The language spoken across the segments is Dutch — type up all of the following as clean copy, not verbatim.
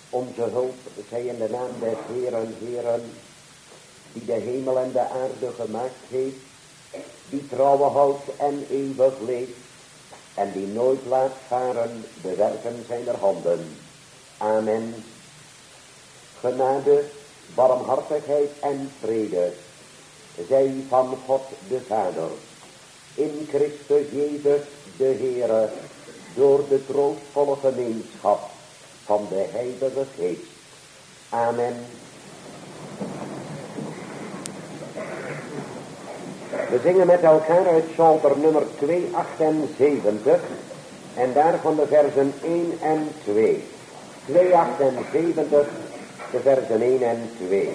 Onze hulp zij in de naam des Heeren, Heeren, die de hemel en de aarde gemaakt heeft, die trouwen houdt en eeuwig leeft, en die nooit laat varen de werken zijner handen. Amen. Genade, barmhartigheid en vrede, zij van God de Vader, in Christus Jezus de Heere, door de troostvolle gemeenschap van de Heilige Geest. Amen. We zingen met elkaar uit Psalter nummer 278 en daarvan de versen 1 en 2. 278, de versen 1 en 2.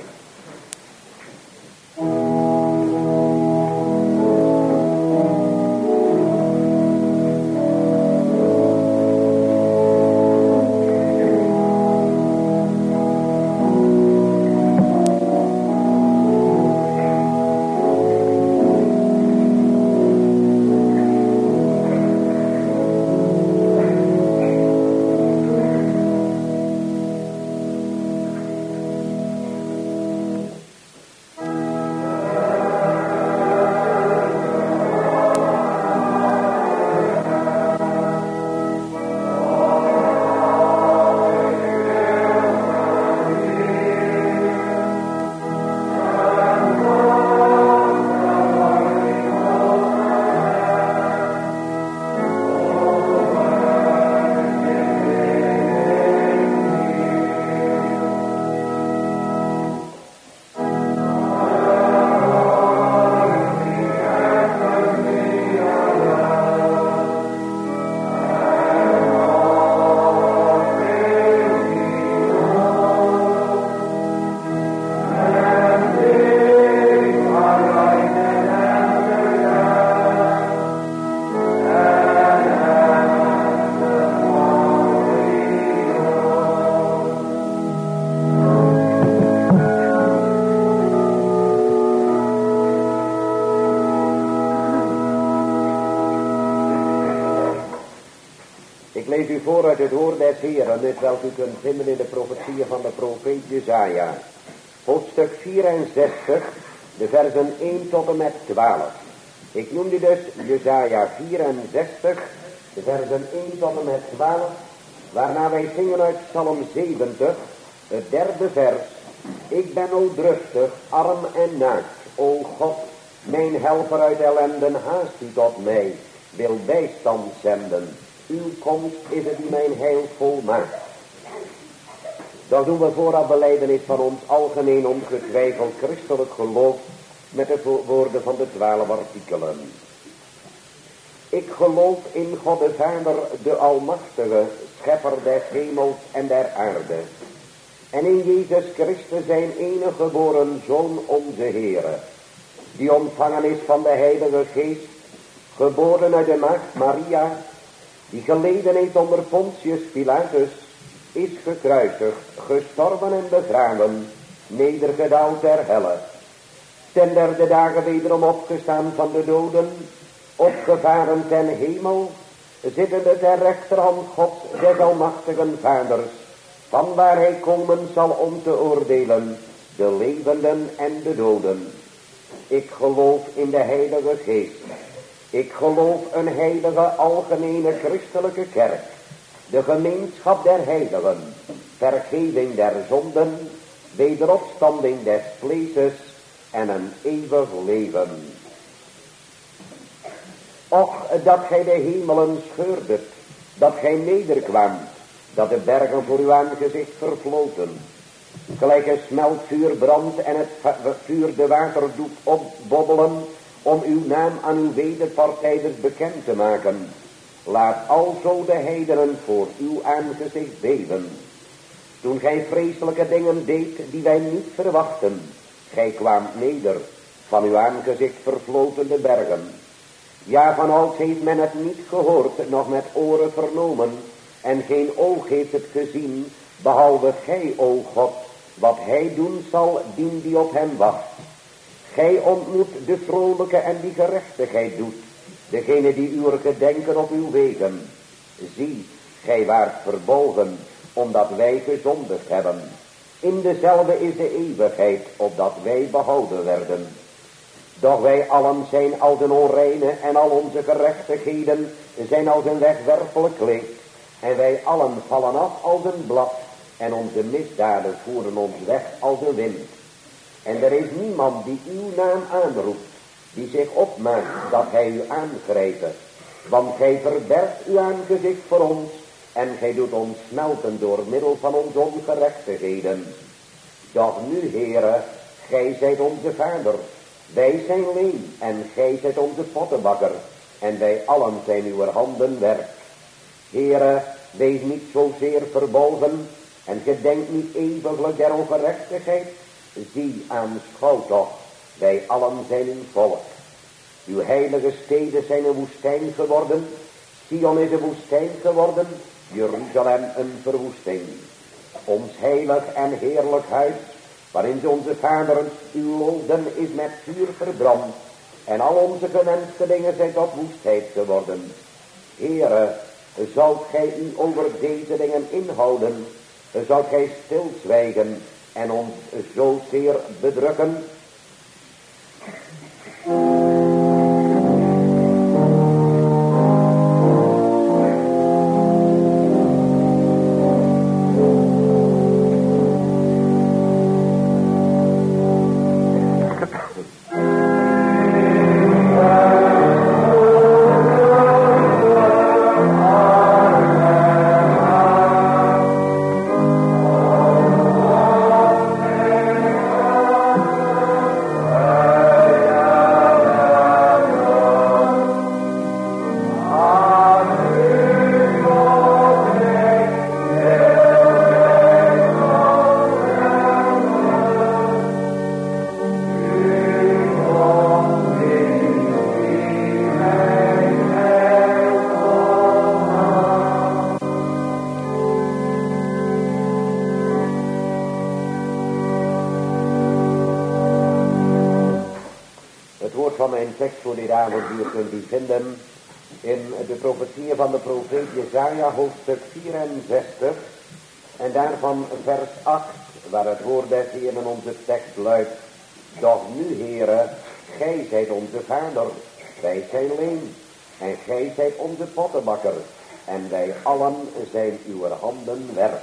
Voor uit het woord des Heeren, dit welk u kunt vinden in de profetieën van de profeet Jesaja. Hoofdstuk 64, de versen 1 tot en met 12. Ik noemde dus Jesaja 64, de versen 1 tot en met 12, waarna wij zingen uit Psalm 70, het derde vers. Ik ben noodrustig, arm en naakt, o God, mijn helper uit ellenden, haast u tot mij, wil bijstand zenden. Uw komst is het die mijn heil volmaakt. Dan doen we vooraf belijdenis van ons algemeen ongetwijfeld christelijk geloof met de woorden van de 12 artikelen. Ik geloof in God de Vader, de Almachtige, schepper des hemels en der aarde. En in Jezus Christus zijn enige geboren Zoon onze Heere, die ontvangen is van de Heilige Geest, geboren uit de maagd Maria, die geleden heeft onder Pontius Pilatus, is gekruisigd, gestorven en begraven, nedergedaald ter helle, ten derde dagen wederom opgestaan van de doden, opgevaren ten hemel, zittende ter rechterhand Gods des almachtigen Vaders, van waar hij komen zal om te oordelen, de levenden en de doden. Ik geloof in de Heilige Geest. Ik geloof een heilige algemene christelijke kerk, de gemeenschap der heiligen, vergeving der zonden, wederopstanding des vleeses en een eeuwig leven. Och, dat gij de hemelen scheurdet, dat gij nederkwaamt, dat de bergen voor uw aangezicht vervloten, gelijk een smeltvuur brandt en het vuur de water doet opbobbelen, om uw naam aan uw wederpartijders bekend te maken. Laat alzo de heidenen voor uw aangezicht beven. Toen gij vreselijke dingen deed die wij niet verwachten, gij kwaamt neder, van uw aangezicht vervloten de bergen. Ja, van ouds heeft men het niet gehoord, nog met oren vernomen, en geen oog heeft het gezien, behalve gij, o God, wat hij doen zal, dien die op hem wacht. Gij ontmoet de vrolijke en die gerechtigheid doet, degene die uw gedenken op uw wegen. Zie, gij waart verbolgen, omdat wij gezondigd hebben. In dezelfde is de eeuwigheid, opdat wij behouden werden. Doch wij allen zijn als een onreine en al onze gerechtigheden zijn als een wegwerpelijk kleed. En wij allen vallen af als een blad en onze misdaden voeren ons weg als een wind. En er is niemand die uw naam aanroept, die zich opmaakt dat hij u aangrijpt. Want gij verbergt uw aangezicht voor ons en gij doet ons smelten door middel van onze ongerechtigheden. Doch nu, Heere, gij zijt onze vader, wij zijn leem en gij zijt onze pottenbakker en wij allen zijn uw handen werk. Heere, wees niet zozeer verbolgen en gedenk niet eeuwiglijk der ongerechtigheid. Zie, aanschouw toch, wij allen zijn uw volk. Uw heilige steden zijn een woestijn geworden. Sion is een woestijn geworden. Jeruzalem een verwoesting. Ons heilig en heerlijk huis, waarin onze vaderen uw loofden, is met vuur verbrand. En al onze gewenste dingen zijn tot woestheid geworden. Heere, zoudt gij u over deze dingen inhouden? Zoudt gij stilzwijgen en ons zozeer bedrukken? U kunt u vinden in de profetieën van de profeet Jesaja, hoofdstuk 64 en daarvan vers 8, waar het woord des Heeren in onze tekst luidt: doch nu, Heere, gij zijt onze vader, wij zijn leem en gij zijt onze pottenbakker en wij allen zijn uw handen werk.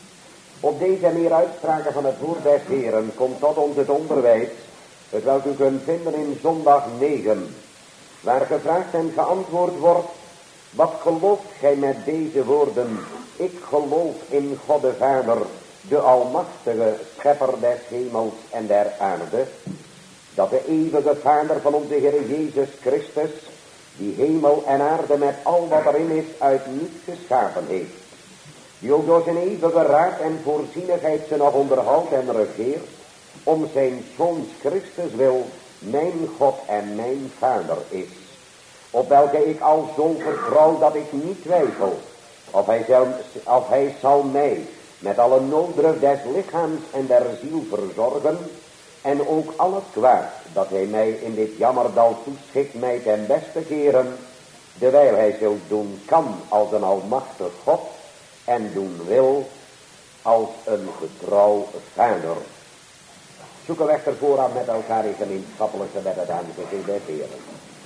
Op deze en meer uitspraken van het woord des Heeren komt tot ons het onderwijs, het welk u kunt vinden in zondag 9, waar gevraagd en geantwoord wordt: wat gelooft gij met deze woorden? Ik geloof in God de Vader, de almachtige schepper des hemels en der aarde, dat de eeuwige Vader van onze Heer Jezus Christus, die hemel en aarde met al wat erin is, uit niets geschapen heeft, die ook door zijn eeuwige raad en voorzienigheid ze nog onderhoudt en regeert, om zijn Zoons Christus wil, mijn God en mijn Vader is, op welke ik al zo vertrouw dat ik niet twijfel of hij zal mij met alle nooddruk des lichaams en der ziel verzorgen, en ook al het kwaad dat hij mij in dit jammerdal toeschikt mij ten beste keren, dewijl hij zult doen kan als een almachtig God en doen wil als een getrouw Vader. Zoeken we echter vooraan met elkaar in gemeenschappelijk gebed het aangezicht des Heeren.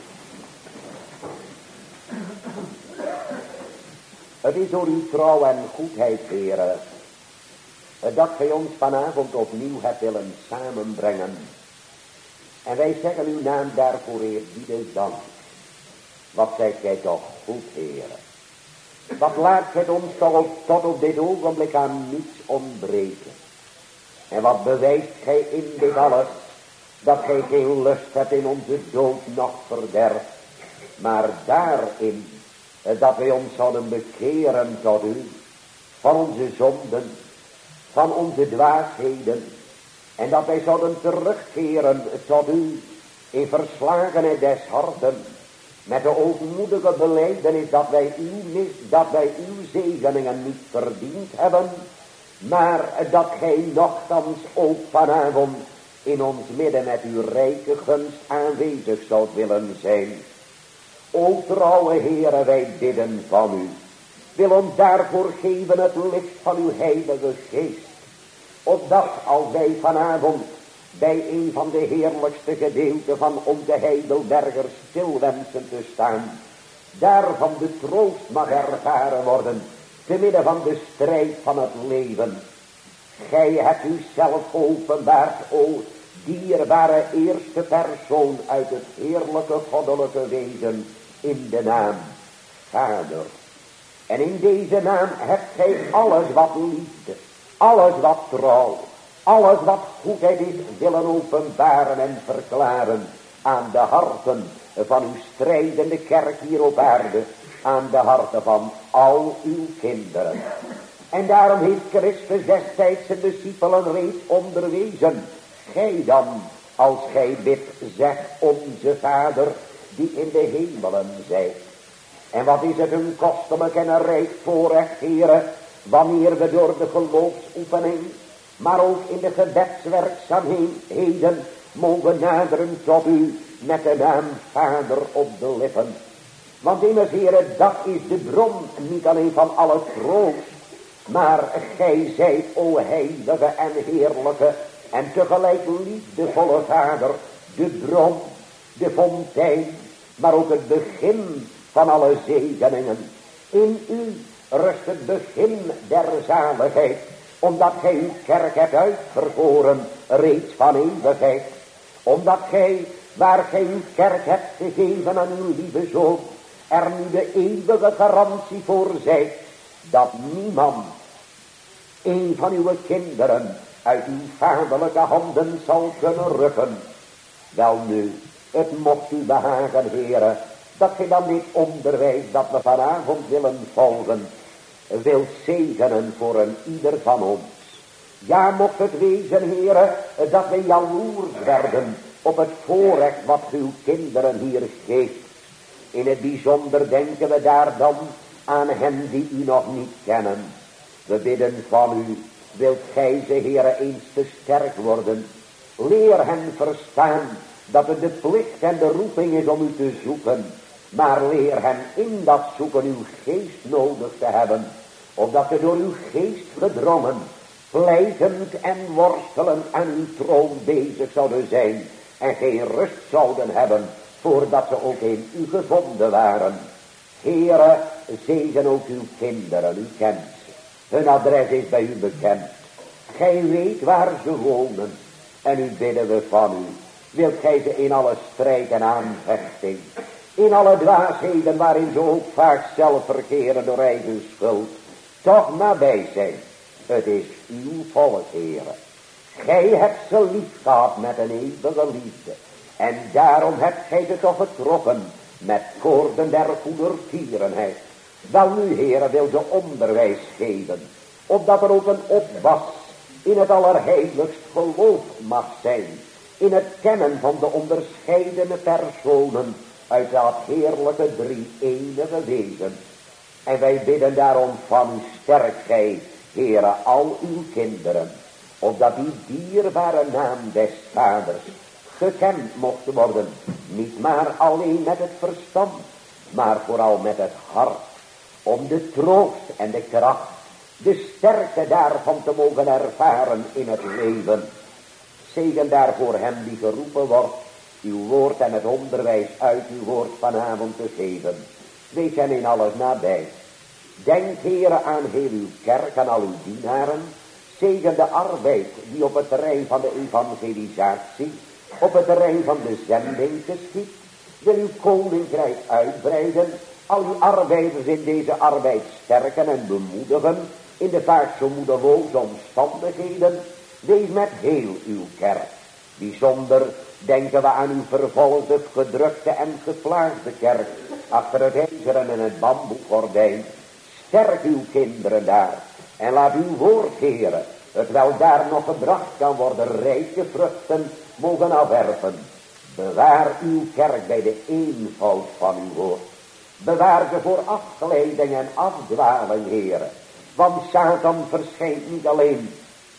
Het is door uw trouw en goedheid, Heere, dat gij ons vanavond opnieuw hebt willen samenbrengen. En wij zeggen uw naam daarvoor eerbiedig dank. Wat zijt gij toch goed, Heere. Wat laat gij ons toch tot op dit ogenblik aan niets ontbreken. En wat bewijst gij in dit alles, dat gij geen lust hebt in onze dood noch verderf, maar daarin dat wij ons zouden bekeren tot u, van onze zonden, van onze dwaasheden, en dat wij zouden terugkeren tot u in verslagenheid des harten, met de ootmoedige belijdenis dat wij uw zegeningen niet verdiend hebben, maar dat gij nochtans ook vanavond in ons midden met uw rijke gunst aanwezig zoudt willen zijn. O trouwe Heere, wij bidden van u, wil ons daarvoor geven het licht van uw heilige geest. Opdat als wij vanavond bij een van de heerlijkste gedeelten van onze Heidelbergers stil wensen te staan, daarvan de troost mag ervaren worden, te midden van de strijd van het leven. Gij hebt uzelf openbaard, o dierbare eerste persoon uit het heerlijke goddelijke wezen, in de naam Vader. En in deze naam hebt gij alles wat liefde, alles wat trouw, alles wat goedheid is, willen openbaren en verklaren aan de harten van uw strijdende kerk hier op aarde, aan de harten van al uw kinderen. En daarom heeft Christus destijds zijn discipelen reeds onderwezen. Gij dan, als gij bidt, zeg onze Vader, die in de hemelen zijt. En wat is het een kostelijk en een rijk voorrecht, Heere, wanneer we door de geloofsoefening, maar ook in de gebedswerkzaamheden mogen naderen tot u met de naam Vader op de lippen. Want immers, Heere, dat is de bron niet alleen van alle troost, maar gij zijt, o heilige en heerlijke en tegelijk liefdevolle Vader, de bron, de fontein, maar ook het begin van alle zegeningen. In u rust het begin der zaligheid, omdat gij uw kerk hebt uitverkoren reeds van eeuwigheid. Omdat gij, waar gij uw kerk hebt gegeven aan uw lieve Zoon, er nu de eeuwige garantie voor zijt, dat niemand, een van uw kinderen, uit uw vaderlijke handen zal kunnen rukken. Welnu, het mocht u behagen, Heere, dat gij dan dit onderwijs dat we vanavond willen volgen, wilt zegenen voor een ieder van ons. Ja, mocht het wezen, Heere, dat wij jaloers werden op het voorrecht wat uw kinderen hier geeft. In het bijzonder denken we daar dan aan hen die u nog niet kennen. We bidden van u, wilt gij ze, Heere, eens te sterk worden. Leer hen verstaan dat het de plicht en de roeping is om u te zoeken. Maar leer hen in dat zoeken uw geest nodig te hebben, opdat ze door uw geest gedrongen, pleitend en worstelen aan uw troon bezig zouden zijn en geen rust zouden hebben, voordat ze ook in u gevonden waren. Heere, zegen ook uw kinderen, u kent ze. Hun adres is bij u bekend. Gij weet waar ze wonen. En u bidden we van u. Wilt gij ze in alle strijd en aanvechting, in alle dwaasheden waarin ze ook vaak zelf verkeren door eigen schuld, toch nabij zijn. Het is uw volk, Heere. Gij hebt ze lief gehad met een eeuwige liefde. En daarom hebt gij ze toch getrokken met koorden der goedertierenheid. Wel nu, Heere, wil ze onderwijs geven, opdat er ook een opwas in het allerheiligst geloof mag zijn, in het kennen van de onderscheidene personen uit dat heerlijke drie-enige wezen. En wij bidden daarom van u, sterk gij, Heere, al uw kinderen, opdat die dierbare naam des Vaders gekend mocht worden, niet maar alleen met het verstand, maar vooral met het hart, om de troost en de kracht, de sterkte daarvan te mogen ervaren in het leven. Zegen daarvoor hem die geroepen wordt, uw woord en het onderwijs uit uw woord vanavond te geven. Wees hen in alles nabij. Denk, Heere, aan heel uw kerk, aan al uw dienaren. Zegen de arbeid die op het terrein van de evangelisatie, op het terrein van de zending geschiet. Wil uw koninkrijk uitbreiden, al uw arbeiders in deze arbeid sterken en bemoedigen, in de vaak zo moedeloze omstandigheden. Wees met heel uw kerk. Bijzonder denken we aan uw vervolgde, gedrukte en geplaagde kerk, achter het ijzeren en het bamboegordijn. Sterk uw kinderen daar, en laat uw woord, Heere, het wel daar nog gebracht kan worden, rijke vruchten mogen afwerpen. Bewaar uw kerk bij de eenvoud van uw woord. Bewaar ze voor afleiding en afdwaling, Heere. Want Satan verschijnt niet alleen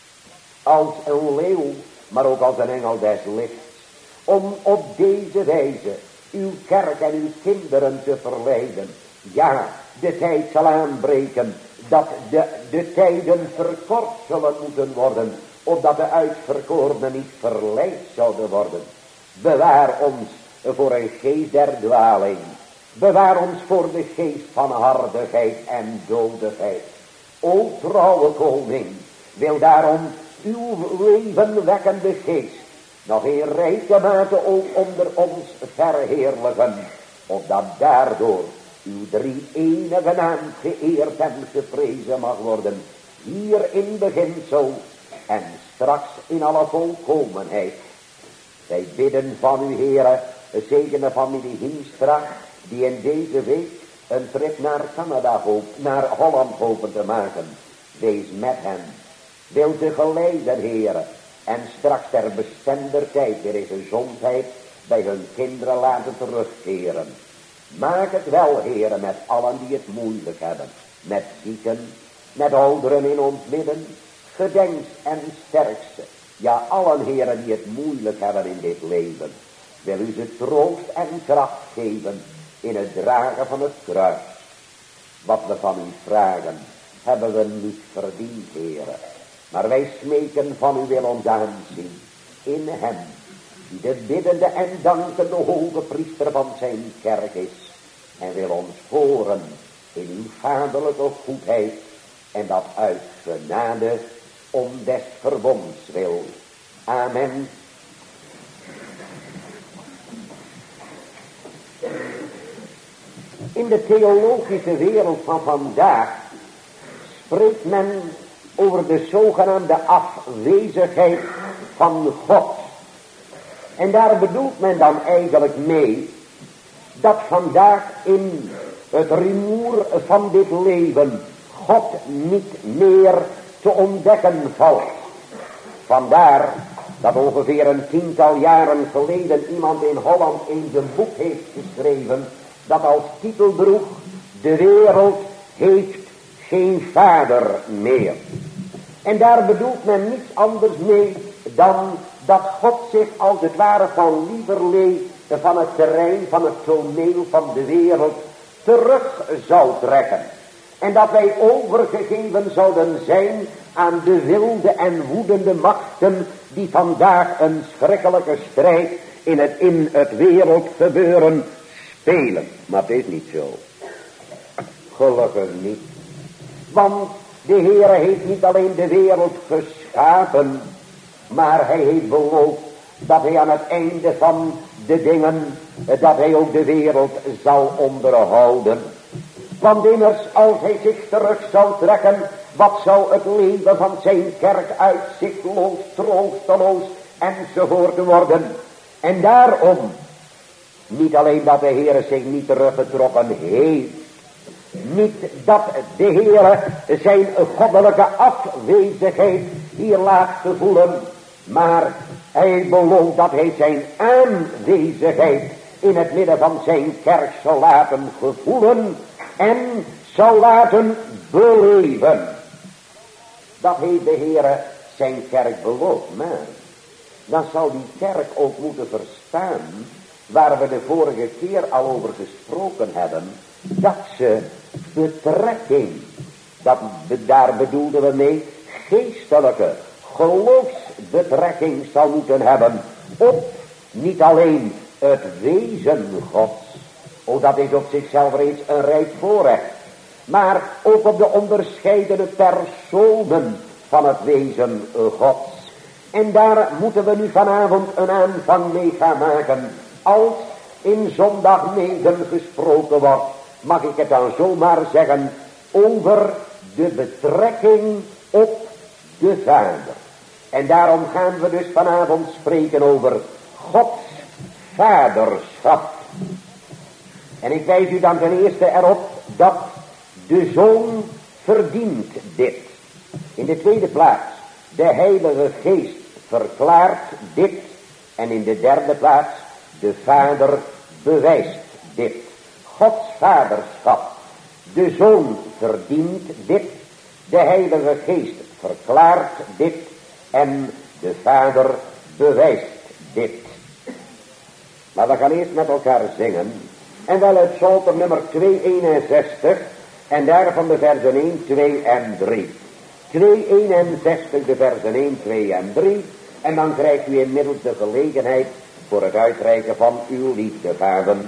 als een leeuw, maar ook als een engel des lichts, om op deze wijze uw kerk en uw kinderen te verleiden. Ja, de tijd zal aanbreken dat de tijden verkort zullen moeten worden, opdat de uitverkorenen niet verleid zouden worden. Bewaar ons voor een geest der dwaling. Bewaar ons voor de geest van hardigheid en dodigheid. O trouwe koning, wil daarom uw levenwekkende geest nog in rijke mate ook onder ons verheerlijken, opdat daardoor uw drie enige naam geëerd en geprezen mag worden, hier in beginsel en straks in alle volkomenheid. Wij bidden van u, Heere, zegene familie Hiemstra, die in deze week een trip naar Canada naar Holland hopen te maken. Wees met hen. Wil ze geleiden, Heere, en straks ter bestemder tijd weer in gezondheid bij hun kinderen laten terugkeren. Maak het wel, Heere, met allen die het moeilijk hebben, met zieken, met ouderen in ons midden, gedenks en sterkste, ja allen, Heere, die het moeilijk hebben in dit leven. Wil u ze troost en kracht geven in het dragen van het kruis. Wat we van u vragen, hebben we niet verdiend, Heere. Maar wij smeken van u wil ons aanzien in hem, die de biddende en dankende hoge priester van zijn kerk is, en wil ons horen in uw vaderlijke goedheid, en dat uit genade om des verbonds wil. Amen. In de theologische wereld van vandaag spreekt men over de zogenaamde afwezigheid van God. En daar bedoelt men dan eigenlijk mee dat vandaag in het rumoer van dit leven God niet meer te ontdekken valt. Vandaar dat ongeveer een 10-tal jaren geleden iemand in Holland eens een boek heeft geschreven dat als titel droeg: de wereld heeft geen vader meer. En daar bedoelt men niets anders mee dan dat God zich als het ware van lieverlee van het terrein, van het toneel van de wereld terug zou trekken. En dat wij overgegeven zouden zijn aan de wilde en woedende machten die vandaag een schrikkelijke strijd in het wereldgebeuren spelen. Maar het is niet zo. Gelukkig niet. Want de Heere heeft niet alleen de wereld geschapen, maar hij heeft beloofd dat hij aan het einde van de dingen, dat hij ook de wereld zal onderhouden. Want immers, als hij zich terug zou trekken, wat zou het leven van zijn kerk uitzichtloos, troosteloos enzovoort worden. En daarom, niet alleen dat de Heere zich niet teruggetrokken heeft, niet dat de Heere zijn goddelijke afwezigheid hier laat gevoelen, maar hij belooft dat hij zijn aanwezigheid in het midden van zijn kerk zal laten gevoelen en zal laten beleven. Dat heeft de Heere zijn kerk beloofd. Maar dan zal die kerk ook moeten verstaan, waar we de vorige keer al over gesproken hebben, dat ze betrekking, daar bedoelden we mee, geestelijke geloofsbetrekking zal moeten hebben op niet alleen het wezen Gods, dat is op zichzelf reeds een rijk voorrecht, maar ook op de onderscheidene personen van het wezen Gods. En daar moeten we nu vanavond een aanvang mee gaan maken. Als in zondag 9 gesproken wordt, mag ik het dan zomaar zeggen, over de betrekking op de Vader. En daarom gaan we dus vanavond spreken over Gods vaderschap. En ik wijs u dan ten eerste erop dat de Zoon verdient dit. In de tweede plaats, de Heilige Geest verklaart dit. En in de derde plaats, de Vader bewijst dit. Gods vaderschap. De Zoon verdient dit. De Heilige Geest verklaart dit. En de Vader bewijst dit. Maar we gaan eerst met elkaar zingen. En wel uit Psalter nummer 261. En daarvan de versen 1, 2 en 3. 261, de versen 1, 2 en 3. En dan krijgt u inmiddels de gelegenheid voor het uitreiken van uw liefdegaven.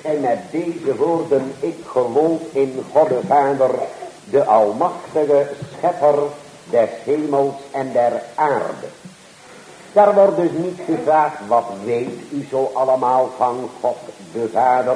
En met deze woorden, ik geloof in God de Vader, de almachtige schepper des hemels en der aarde. Daar wordt dus niet gevraagd, wat weet u zo allemaal van God de Vader?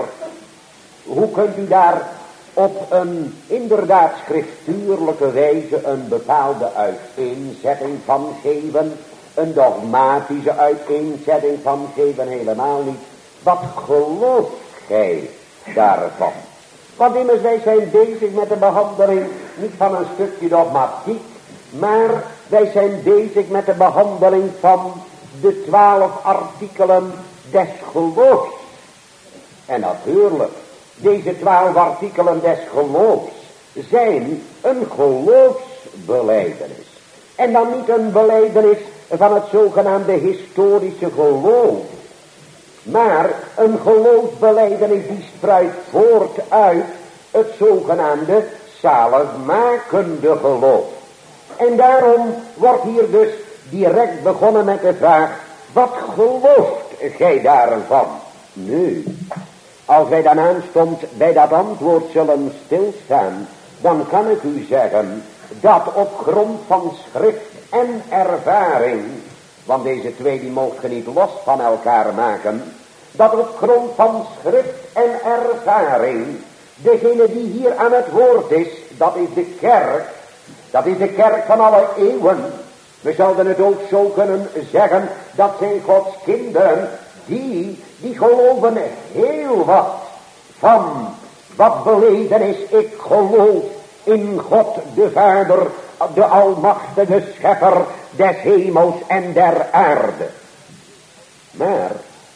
Hoe kunt u daar op een inderdaad schriftuurlijke wijze een bepaalde uiteenzetting van geven? Een dogmatische uiteenzetting van geven? Helemaal niet. Wat gelooft gij daarvan? Want immers wij zijn bezig met de behandeling niet van een stukje dogmatiek, maar wij zijn bezig met de behandeling van de 12 artikelen des geloofs. En natuurlijk, deze 12 artikelen des geloofs zijn een geloofsbelijdenis. En dan niet een belijdenis van het zogenaamde historische geloof, maar een geloofsbelijdenis die spruit voort uit het zogenaamde zaligmakende geloof. En daarom wordt hier dus direct begonnen met de vraag, wat gelooft gij daarvan? Nu, als wij dan aanstonds bij dat antwoord zullen stilstaan, dan kan ik u zeggen dat op grond van schrift en ervaring, want deze twee die mogen je niet los van elkaar maken, dat op grond van schrift en ervaring, degene die hier aan het woord is, dat is de kerk, dat is de kerk van alle eeuwen. We zouden het ook zo kunnen zeggen, dat zijn Gods kinderen, die geloven heel wat van wat beleden is. Ik geloof in God de Vader, de almachtige schepper des hemels en der aarde. Maar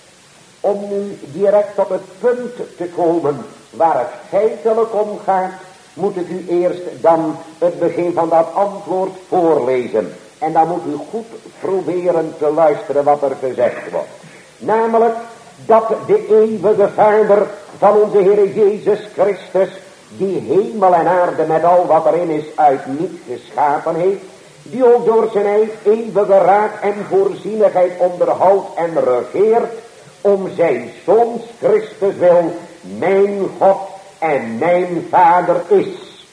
om nu direct op het punt te komen waar het feitelijk om gaat, moet ik u eerst dan het begin van dat antwoord voorlezen. En dan moet u goed proberen te luisteren wat er gezegd wordt. Namelijk dat de eeuwige Vader van onze Heer Jezus Christus, die hemel en aarde met al wat erin is uit niet geschapen heeft, die ook door zijn eeuwige raad en voorzienigheid onderhoudt en regeert, om zijn Zoons Christus wil, mijn God en mijn Vader is.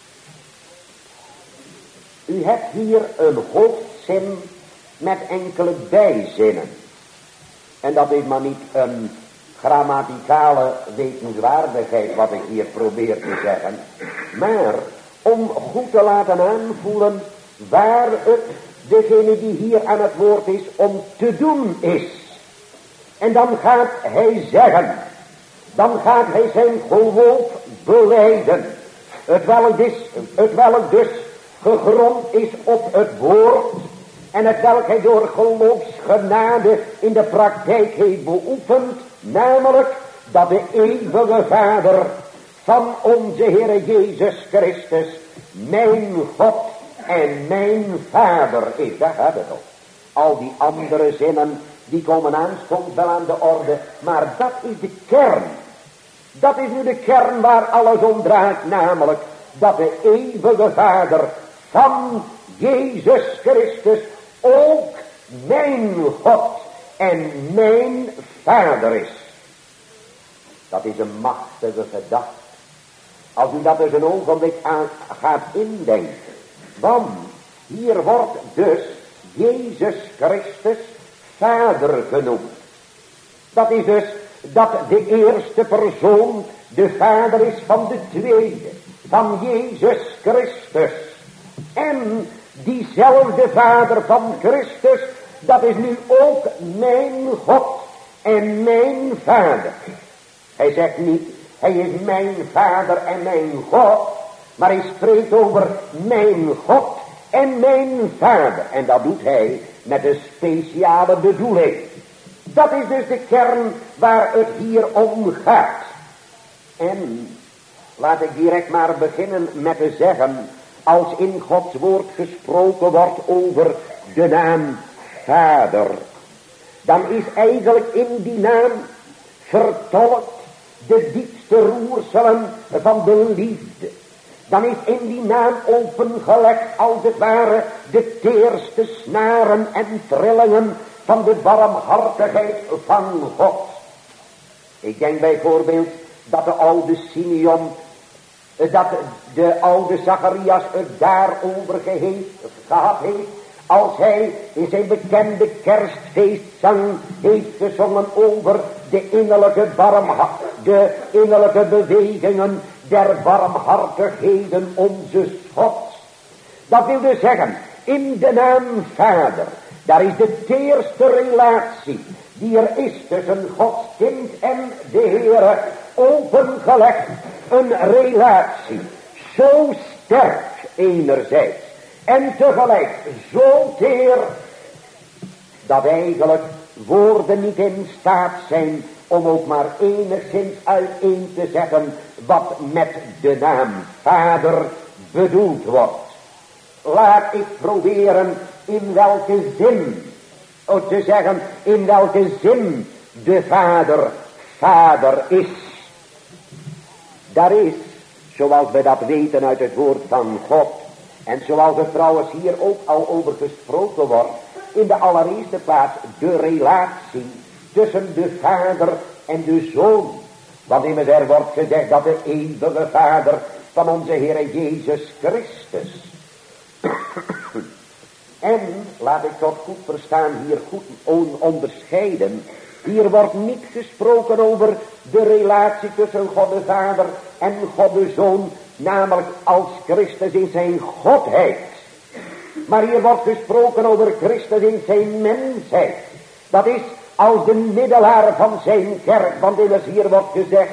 U hebt hier een hoofdzin met enkele bijzinnen. En dat is maar niet een grammaticale wetenswaardigheid wat ik hier probeer te zeggen. Maar om goed te laten aanvoelen waar het degene die hier aan het woord is om te doen is. En dan gaat hij zeggen, dan gaat hij zijn geloof belijden. Het welk dus gegrond is op het woord. En het welk hij door geloofsgenade in de praktijk heeft beoefend. Namelijk dat de eeuwige Vader van onze Heer Jezus Christus mijn God en mijn Vader is. Daar gaat het op. Al die andere zinnen die komen aanstonds wel aan de orde. Maar dat is de kern. Dat is nu de kern waar alles om draait. Namelijk dat de eeuwige Vader van Jezus Christus ook mijn God en mijn Vader is. Dat is een machtige gedachte. Als u dat eens een ogenblik aan gaat indenken. Want hier wordt dus Jezus Christus Vader genoemd. Dat is dus dat de eerste persoon de Vader is van de tweede. Van Jezus Christus. En diezelfde Vader van Christus, dat is nu ook mijn God en mijn Vader. Hij zegt niet, hij is mijn Vader en mijn God, maar hij spreekt over mijn God en mijn Vader. En dat doet hij met een speciale bedoeling. Dat is dus de kern waar het hier om gaat. En laat ik direct maar beginnen met te zeggen, als in Gods woord gesproken wordt over de naam Vader, dan is eigenlijk in die naam vertolkt de diepste roerselen van de liefde. Dan is in die naam opengelegd als het ware de teerste snaren en trillingen van de barmhartigheid van God. Ik denk bijvoorbeeld dat de oude Simeon, dat de oude Zacharias het daarover gehad heeft, als hij in zijn bekende kerstfeestzang heeft gezongen over de innerlijke bewegingen der barmhartigheden onze Gods. Dat wil dus zeggen, in de naam Vader, daar is de eerste relatie die er is tussen Gods kind en de Heere opengelegd. Een relatie zo sterk enerzijds en tegelijk zo teer, dat eigenlijk woorden niet in staat zijn om ook maar enigszins uiteen te zetten wat met de naam Vader bedoeld wordt. Laat ik proberen in welke zin, te zeggen in welke zin de Vader is. Daar is, zoals we dat weten uit het woord van God, en zoals er trouwens hier ook al over gesproken wordt, in de allereerste plaats de relatie tussen de Vader en de Zoon. Want immers er wordt gezegd dat de eeuwige Vader van onze Heer Jezus Christus. En, laat ik tot goed verstaan, hier goed onderscheiden. Hier wordt niet gesproken over de relatie tussen God de Vader en God de Zoon, namelijk als Christus in zijn Godheid. Maar hier wordt gesproken over Christus in zijn mensheid. Dat is als de middelaar van zijn kerk, want immers hier wordt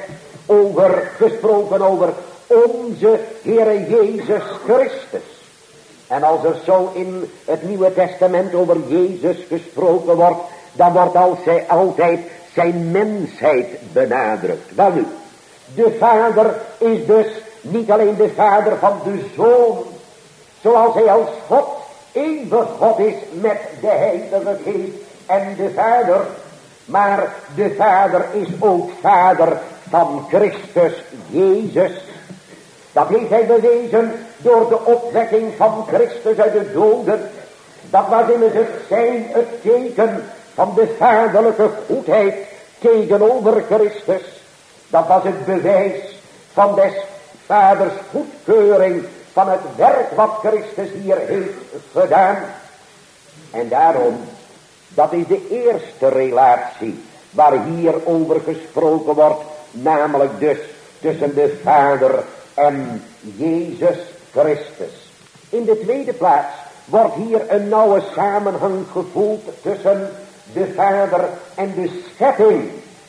gesproken over onze Heere Jezus Christus. En als er zo in het Nieuwe Testament over Jezus gesproken wordt, dan wordt altijd zijn mensheid benadrukt. Welnu, de Vader is dus niet alleen de Vader van de Zoon, zoals hij als God eeuwig God is met de Heilige Geest en de Vader, maar de Vader is ook Vader van Christus Jezus. Dat heeft hij bewezen door de opwekking van Christus uit de doden. Dat was immers het teken van de vaderlijke goedheid tegenover Christus. Dat was het bewijs van des vaders goedkeuring van het werk wat Christus hier heeft gedaan. En daarom, dat is de eerste relatie waar hier over gesproken wordt, namelijk dus tussen de Vader en Jezus Christus. In de tweede plaats wordt hier een nauwe samenhang gevoeld tussen de Vader en de schepping.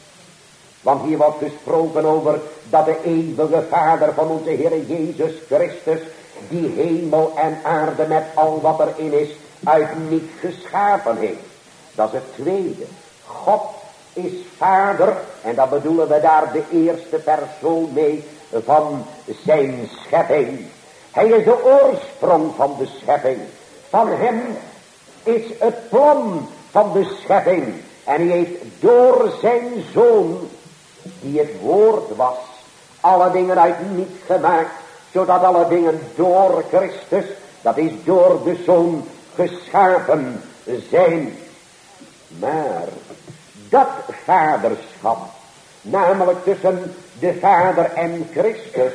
Want hier wordt gesproken over dat de eeuwige Vader van onze Heer Jezus Christus die hemel en aarde met al wat erin is uit niet geschapen heeft. Dat is het tweede. God is Vader, en dat bedoelen we daar de eerste persoon mee van zijn schepping. Hij is de oorsprong van de schepping. Van hem is het plan van de schepping. En hij heeft door zijn Zoon, die het woord was, alle dingen uit niet gemaakt, zodat alle dingen door Christus, dat is door de Zoon, geschapen zijn. Maar dat vaderschap, namelijk tussen de Vader en Christus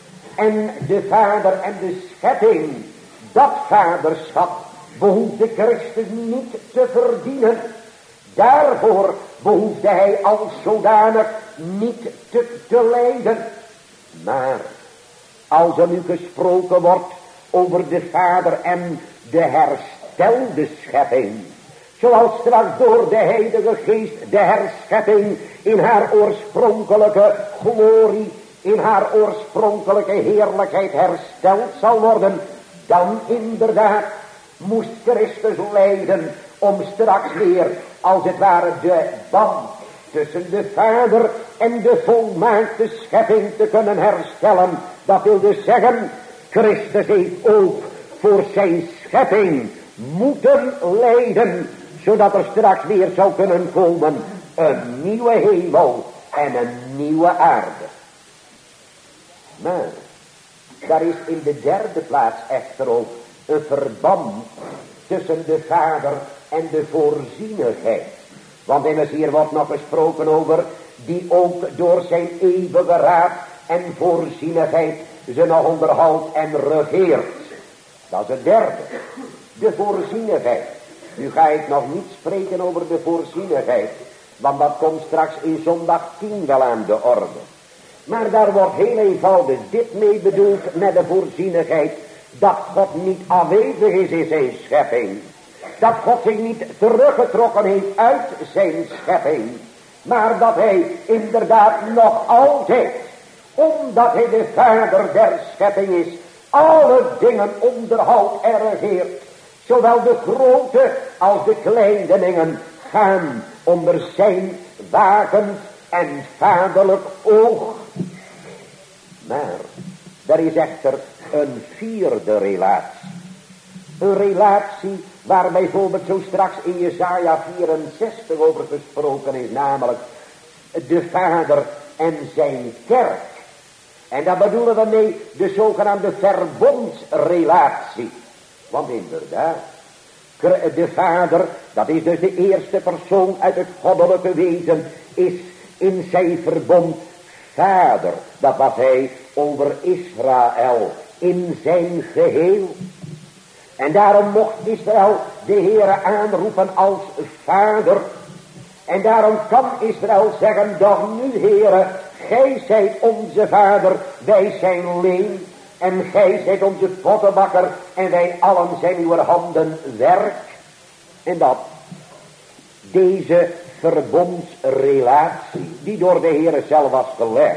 en de Vader en de schepping, dat vaderschap behoefde Christus niet te verdienen. Daarvoor behoefde hij als zodanig niet te lijden. Maar als er nu gesproken wordt over de Vader en de herstelde schepping, zoals straks door de Heilige Geest de herschepping in haar oorspronkelijke glorie, in haar oorspronkelijke heerlijkheid hersteld zal worden, dan inderdaad moest Christus lijden om straks weer, als het ware, de band tussen de Vader en de volmaakte schepping te kunnen herstellen. Dat wil dus zeggen, Christus heeft ook voor zijn schepping moeten lijden, zodat er straks weer zou kunnen komen een nieuwe hemel en een nieuwe aarde. Maar daar is in de derde plaats echter ook een verband tussen de Vader en de voorzienigheid. Want immers hier wordt nog gesproken over die ook door zijn eeuwige raad en voorzienigheid ze nog onderhoudt en regeert. Dat is het derde. De voorzienigheid. Nu ga ik nog niet spreken over de voorzienigheid, want dat komt straks in zondag 10 wel aan de orde. Maar daar wordt heel eenvoudig dit mee bedoeld met de voorzienigheid, dat God niet aanwezig is in zijn schepping. Dat God zich niet teruggetrokken heeft uit zijn schepping. Maar dat hij inderdaad nog altijd, omdat hij de vader der schepping is, alle dingen onderhoudt en regeert. Zowel de grote als de kleine dingen gaan onder zijn wakend en vaderlijk oog. Maar er is echter een vierde relatie. Een relatie waar bijvoorbeeld zo straks in Jesaja 64 over gesproken is, namelijk de vader en zijn kerk. En daar bedoelen we mee de zogenaamde verbondsrelatie. Want inderdaad, de vader, dat is dus de eerste persoon uit het goddelijke wezen, is in zijn verbond vader. Dat was hij over Israël in zijn geheel. En daarom mocht Israël de Heere aanroepen als vader. En daarom kan Israël zeggen, doch nu Heere, gij zijt onze vader, wij zijn leen. En gij zijt onze pottenbakker en wij allen zijn uw handen werk. En dat deze verbondsrelatie, die door de Heere zelf was gelegd.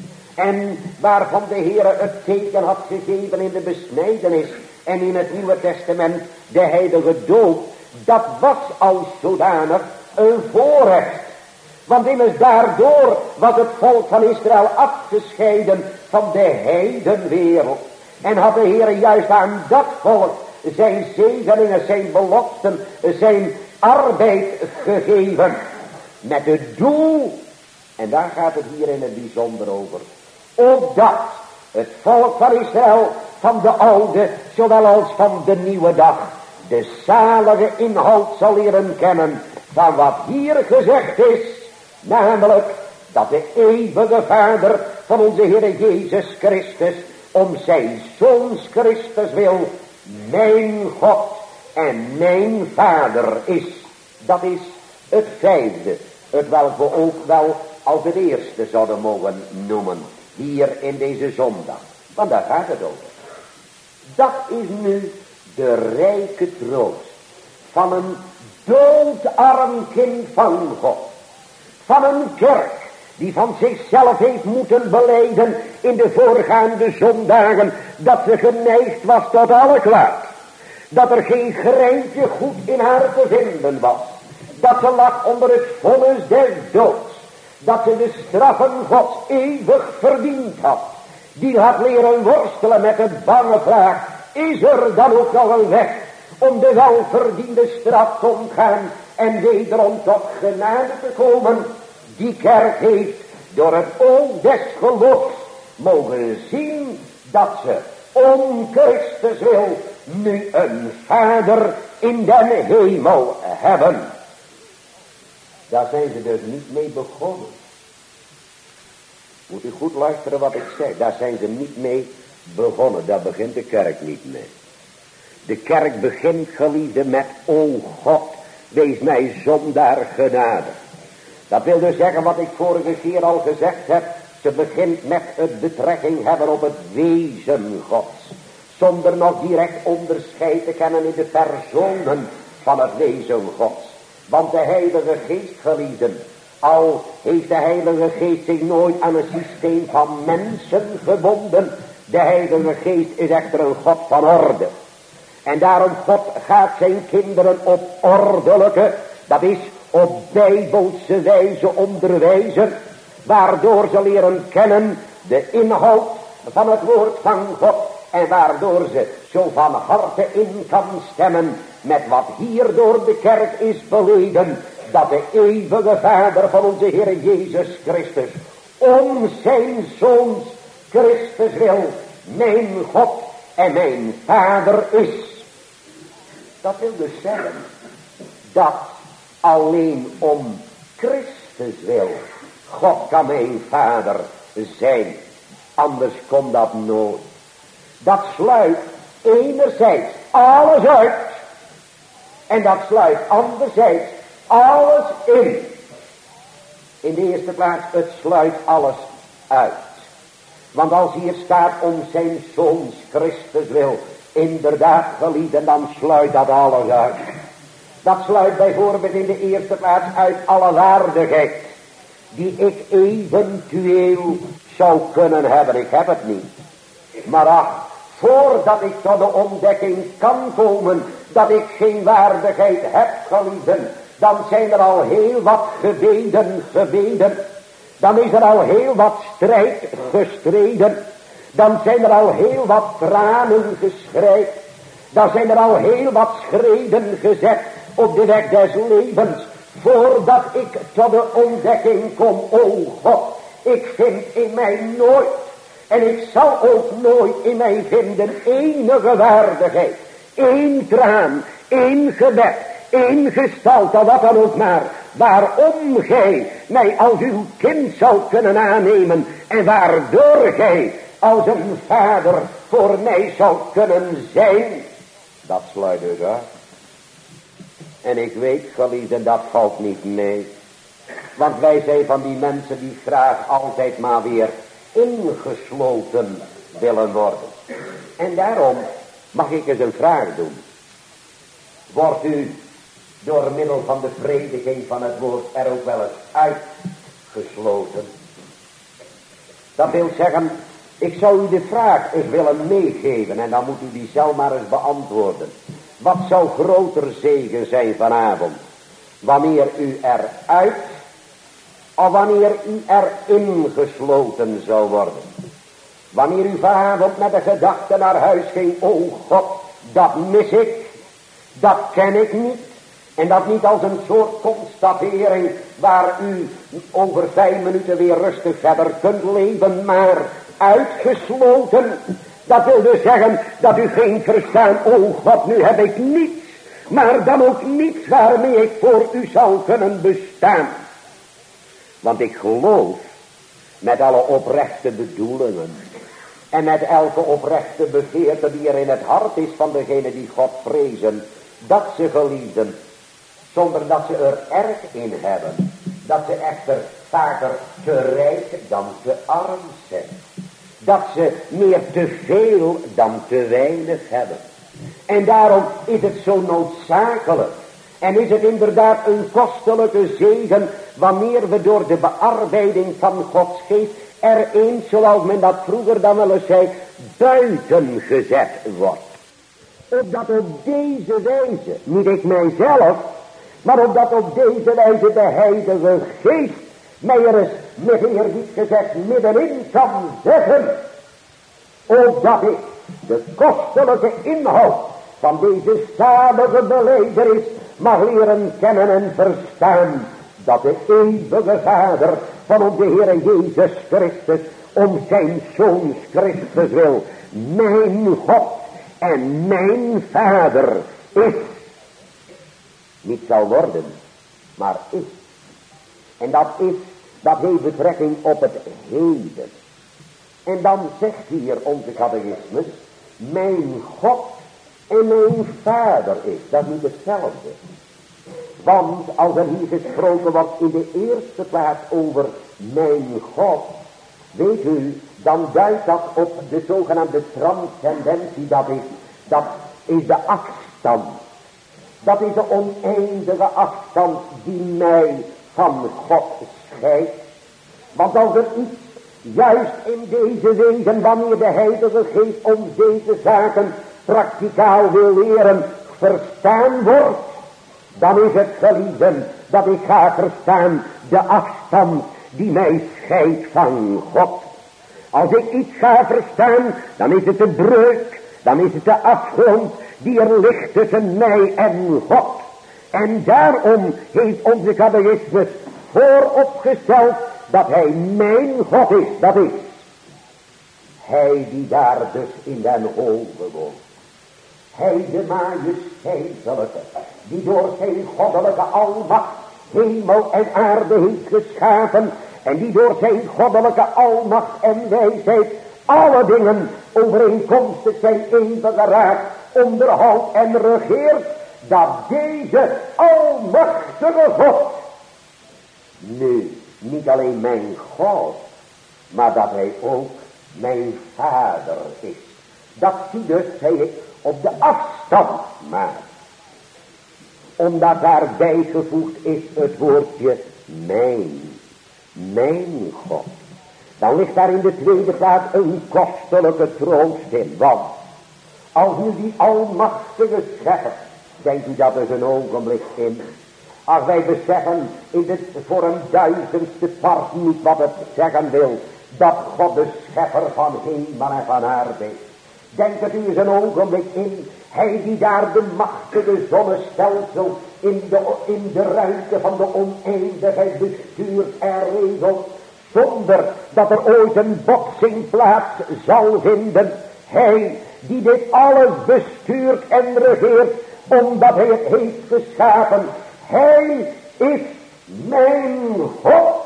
En waarvan de Heere het teken had gegeven in de besnijdenis en in het Nieuwe Testament de heilige doop. Dat was als zodanig een voorrecht. Want immers daardoor was het volk van Israël afgescheiden van de heidenwereld. En had de Heer juist aan dat volk zijn zegeningen, zijn beloften, zijn arbeid gegeven. Met het doel, en daar gaat het hier in het bijzonder over, opdat het volk van Israël van de oude, zowel als van de nieuwe dag, de zalige inhoud zal leren kennen van wat hier gezegd is. Namelijk dat de eeuwige vader van onze Heer Jezus Christus om zijn Zoons Christus wil mijn God en mijn vader is. Dat is het vijfde, het welk we ook wel als het eerste zouden mogen noemen hier in deze zondag. Want daar gaat het over. Dat is nu de rijke troost van een doodarm kind van God. Van een kerk die van zichzelf heeft moeten belijden in de voorgaande zondagen dat ze geneigd was tot alle kwaad. Dat er geen greintje goed in haar te vinden was. Dat ze lag onder het vonnis des doods. Dat ze de straffen Gods eeuwig verdiend had. Die had leren worstelen met het bange vraag: is er dan ook nog een weg om de welverdiende straf te ontgaan en wederom tot genade te komen? Die kerk heeft door het oog des geloofs mogen zien dat ze om Christus wil nu een vader in den hemel hebben. Daar zijn ze dus niet mee begonnen. Moet u goed luisteren wat ik zeg. Daar zijn ze niet mee begonnen. Daar begint de kerk niet mee. De kerk begint, geliefde, met: o God, wees mij zondaar genade. Dat wil dus zeggen wat ik vorige keer al gezegd heb. Ze begint met het betrekking hebben op het wezen Gods. Zonder nog direct onderscheid te kennen in de personen van het wezen Gods. Want de Heilige Geest, geliefden, al heeft de Heilige Geest zich nooit aan een systeem van mensen gebonden. De Heilige Geest is echter een God van orde. En daarom God gaat zijn kinderen op ordelijke, dat is op bijbelse wijze onderwijzen. Waardoor ze leren kennen de inhoud van het woord van God. En waardoor ze zo van harte in kan stemmen met wat hier door de kerk is beleden. Dat de eeuwige vader van onze Heer Jezus Christus om zijn Zoons Christus wil mijn God en mijn vader is. Dat wil dus zeggen dat alleen om Christus wil God kan mijn vader zijn. Anders komt dat nooit. Dat sluit enerzijds alles uit. En dat sluit anderzijds alles in. In de eerste plaats, het sluit alles uit. Want als hier staat om zijn zoons Christus wil, inderdaad geliefden, dan sluit dat alles uit. Dat sluit bijvoorbeeld in de eerste plaats uit alle waardigheid, die ik eventueel zou kunnen hebben. Ik heb het niet. Maar ach, voordat ik tot de ontdekking kan komen dat ik geen waardigheid heb, geliefden, dan zijn er al heel wat gebeden. Dan is er al heel wat strijd gestreden. Dan zijn er al heel wat tranen geschreid. Dan zijn er al heel wat schreden gezet op de weg des levens. Voordat ik tot de ontdekking kom, o God, ik vind in mij nooit, en ik zal ook nooit in mij vinden, enige waardigheid, één traan, één gebed, één gestalte, wat dan ook maar, waarom gij mij als uw kind zou kunnen aannemen en waardoor gij als een vader voor mij zou kunnen zijn. Dat sluit dus uit. En ik weet, geliefden, dat valt niet mee. Want wij zijn van die mensen die graag altijd maar weer ingesloten willen worden. En daarom mag ik eens een vraag doen. Wordt u door middel van de prediking van het woord er ook wel eens uitgesloten? Dat wil zeggen, ik zou u de vraag eens willen meegeven en dan moet u die zelf maar eens beantwoorden. Wat zou groter zegen zijn vanavond? Wanneer u eruit of wanneer u erin gesloten zou worden? Wanneer u vanavond met de gedachte naar huis ging, o God, dat mis ik, dat ken ik niet. En dat niet als een soort constatering waar u over 5 minuten weer rustig verder kunt leven, maar uitgesloten. Dat wil dus zeggen dat u geen verstaan, o God, nu heb ik niets, maar dan ook niets waarmee ik voor u zou kunnen bestaan. Want ik geloof met alle oprechte bedoelingen en met elke oprechte begeerte die er in het hart is van degene die God vrezen, dat ze geliefden, zonder dat ze er erg in hebben, dat ze echter vaker te rijk dan te arm zijn. Dat ze meer te veel dan te weinig hebben. En daarom is het zo noodzakelijk. En is het inderdaad een kostelijke zegen wanneer we door de bearbeiding van Gods geest er eens, zoals men dat vroeger dan wel eens zei, buiten gezet wordt. Opdat op deze wijze, niet ik mijzelf, maar opdat op deze wijze de Heilige Geest mij er eens met eerbied gezegd middenin kan zetten. Opdat ik de kostelijke inhoud van deze zalige belijdenis mag leren kennen en verstaan. Dat de eeuwige Vader van onze Heer Jezus Christus om zijn Zoons Christus wil mijn God en mijn Vader is. Niet zal worden, maar is. En dat is, dat heeft betrekking op het heden. En dan zegt hier onze catechismus, mijn God en mijn Vader is. Dat is niet hetzelfde. Want als er hier gesproken wordt in de eerste plaats over mijn God, weet u, dan duidt dat op de zogenaamde transcendentie. Dat is de afstand. Dat is de oneindige afstand die mij van God scheidt. Want als er iets juist in deze wegen, wanneer de Heilige Geest ons deze zaken prakticaal wil leren, verstaan wordt, dan is het geliefden dat ik ga verstaan de afstand die mij scheidt van God. Als ik iets ga verstaan, dan is het de breuk, dan is het de afgrond die er ligt tussen mij en God. En daarom heeft onze catechismus vooropgesteld dat hij mijn God is. Dat is hij die daar dus in den hoge woont. Hij de majesteitelijke, die door zijn goddelijke almacht hemel en aarde heeft geschapen En die door zijn goddelijke almacht en wijsheid alle dingen overeenkomstig zijn eeuwige raad onderhoudt en regeert. Dat deze almachtige God nu niet alleen mijn God, maar dat hij ook mijn vader is. Dat zie dus, zei ik, op de afstand maar. Omdat daar bijgevoegd is het woordje mijn God. Dan ligt daar in de tweede plaats een kostelijke troost in. Want als nu die almachtige schepper, denkt u dat dus een ogenblik in. Als wij beseffen in het voor een duizendste part niet wat het zeggen wil. Dat God de schepper van hemel en van aarde is. Denkt het u eens een ogenblik in. Hij die daar de machtige zonnestelsel in de ruimte van de oneindigheid bestuurt en regelt. Zonder dat er ooit een botsing plaats zal vinden. Hij die dit alles bestuurt en regeert. Omdat hij het heeft geschapen. Hij is mijn God.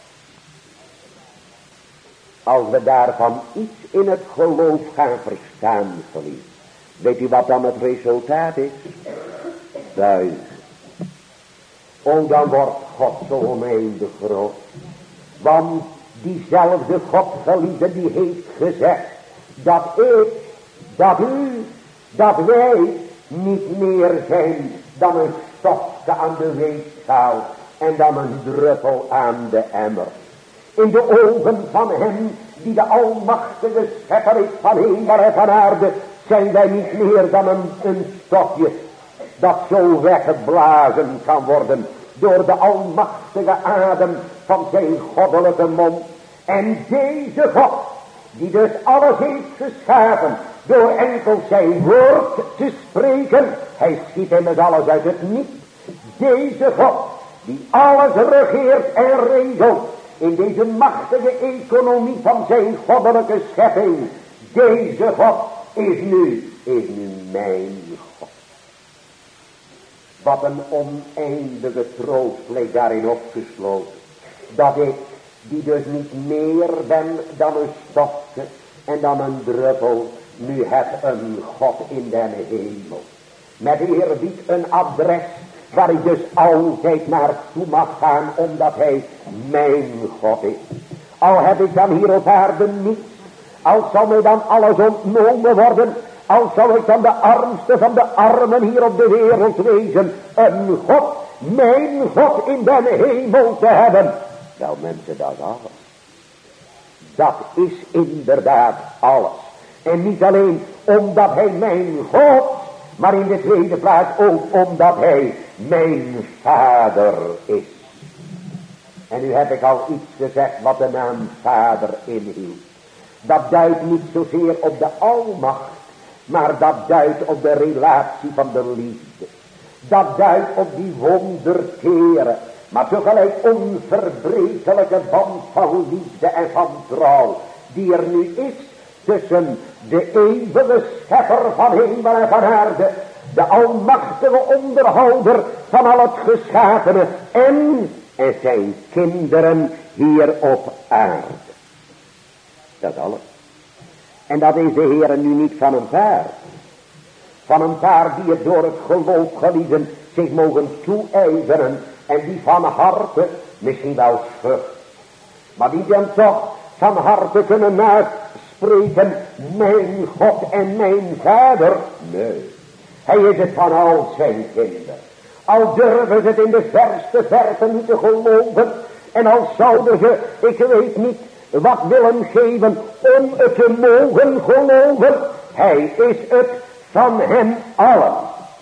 Als we daarvan iets in het geloof gaan verstaan, geliefd. Weet u wat dan het resultaat is? Duizend. O, dan wordt God zo oneindig groot. Want diezelfde God, geliefde, die heeft gezegd. Dat ik, dat u, dat wij niet meer zijn dan een stofje aan de weegschaal. En dan een druppel aan de emmer. In de ogen van hem die de almachtige schepper is van hemel en van aarde, zijn wij niet meer dan een stofje dat zo weggeblazen kan worden door de almachtige adem van zijn goddelijke mond. En deze God, die dus alles heeft geschapen door enkel zijn woord te spreken, hij schiet hem met alles uit het niet. Deze God, die alles regeert en regelt in deze machtige economie van zijn goddelijke schepping. Deze God is nu mijn God. Wat een oneindige troost ligt daarin opgesloten. Dat ik, die dus niet meer ben dan een stofje en dan een druppel, nu heb een God in den hemel. Met eerbied een adres waar ik dus altijd naartoe mag gaan, omdat hij mijn God is. Al heb ik dan hier op aarde niets, al zal mij dan alles ontnomen worden, al zal ik dan de armste van de armen hier op de wereld wezen, een God, mijn God in den hemel te hebben. Wel mensen, dat is alles. Dat is inderdaad alles. En niet alleen omdat hij mijn God, maar in de tweede plaats ook omdat hij mijn vader is. En nu heb ik al iets gezegd wat de naam vader inhield. Dat duidt niet zozeer op de almacht, maar dat duidt op de relatie van de liefde. Dat duidt op die wonderkere, maar tegelijk onverbrekelijke band van liefde en van trouw, die er nu is tussen de eeuwige schepper van hemel en van aarde, de almachtige onderhouder van al het geschapene en zijn kinderen hier op aarde. Dat alles. En dat is de Heere nu niet van een paar. Van een paar die het door het geloof geliefden zich mogen toe-eigenen en die van harte, misschien wel vrucht, maar die dan toch van harte kunnen naspreken, mijn God en mijn vader. Nee, hij is het van al zijn kinderen. Al durven ze het in de verste verte niet te geloven, en al zouden ze, ik weet niet, wat willen geven om het te mogen geloven, hij is het van hen allen.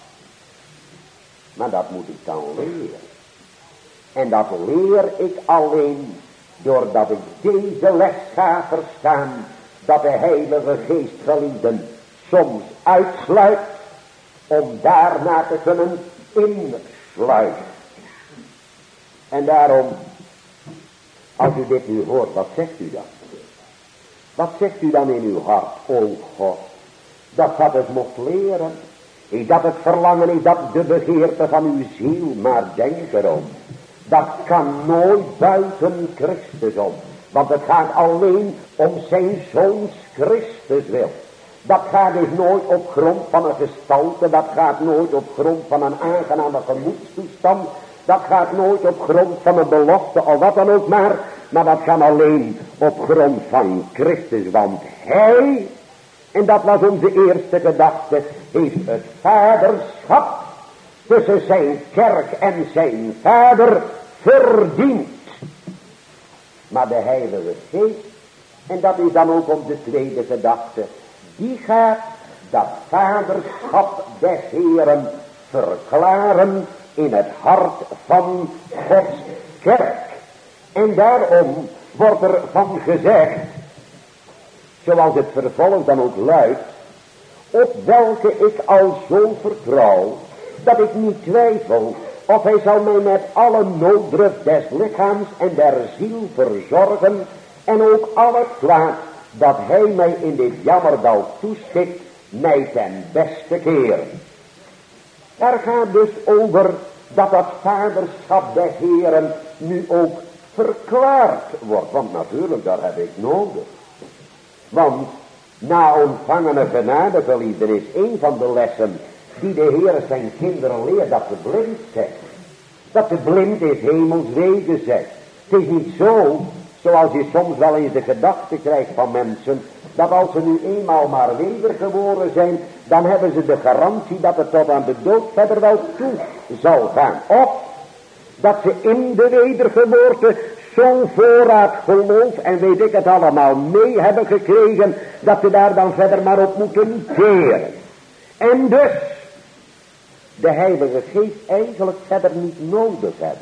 Maar dat moet ik dan leren. En dat leer ik alleen doordat ik deze les ga verstaan, dat de Heilige Geest, geliefden, soms uitsluit om daarna te kunnen insluiten. En daarom, als u dit nu hoort, wat zegt u dan? Wat zegt u dan in uw hart? O God, dat dat het mocht leren. Is dat het verlangen, is dat de begeerte van uw ziel? Maar denk erom, dat kan nooit buiten Christus om. Want het gaat alleen om zijn zoons Christus wil. Dat gaat dus nooit op grond van een gestalte. Dat gaat nooit op grond van een aangename gemoedstoestand. Dat gaat nooit op grond van een belofte of wat dan ook maar. Maar dat gaat alleen op grond van Christus. Want hij, en dat was onze eerste gedachte, heeft het vaderschap tussen zijn kerk en zijn vader verdiend. Maar de Heilige Geest, en dat is dan ook op de tweede gedachte, die gaat dat vaderschap des Heeren verklaren in het hart van Gods kerk. En daarom wordt er van gezegd, zoals het vervolg dan ook luidt, op welke ik al zo vertrouw, dat ik niet twijfel of hij zal mij met alle nooddruk des lichaams en der ziel verzorgen en ook al het kwaad dat hij mij in dit jammerdal toestikt, mij ten beste keren. Er gaat dus over dat dat vaderschap des Heeren nu ook verklaard wordt. Want natuurlijk, dat heb ik nodig. Want na ontvangene genade, geliefden, is een van de lessen die de Heer zijn kinderen leert, dat de blind zegt. Dat de blind is hemels wegen zegt. Het is niet zo, zoals je soms wel eens de gedachte krijgt van mensen, dat als ze nu eenmaal maar wedergeboren zijn, dan hebben ze de garantie dat het tot aan de dood verder wel toe zal gaan. Of dat ze in de wedergeboorte zo'n voorraad geloof en weet ik het allemaal mee hebben gekregen, dat ze daar dan verder maar op moeten teren. En dus de Heilige Geest eigenlijk verder niet nodig hebben.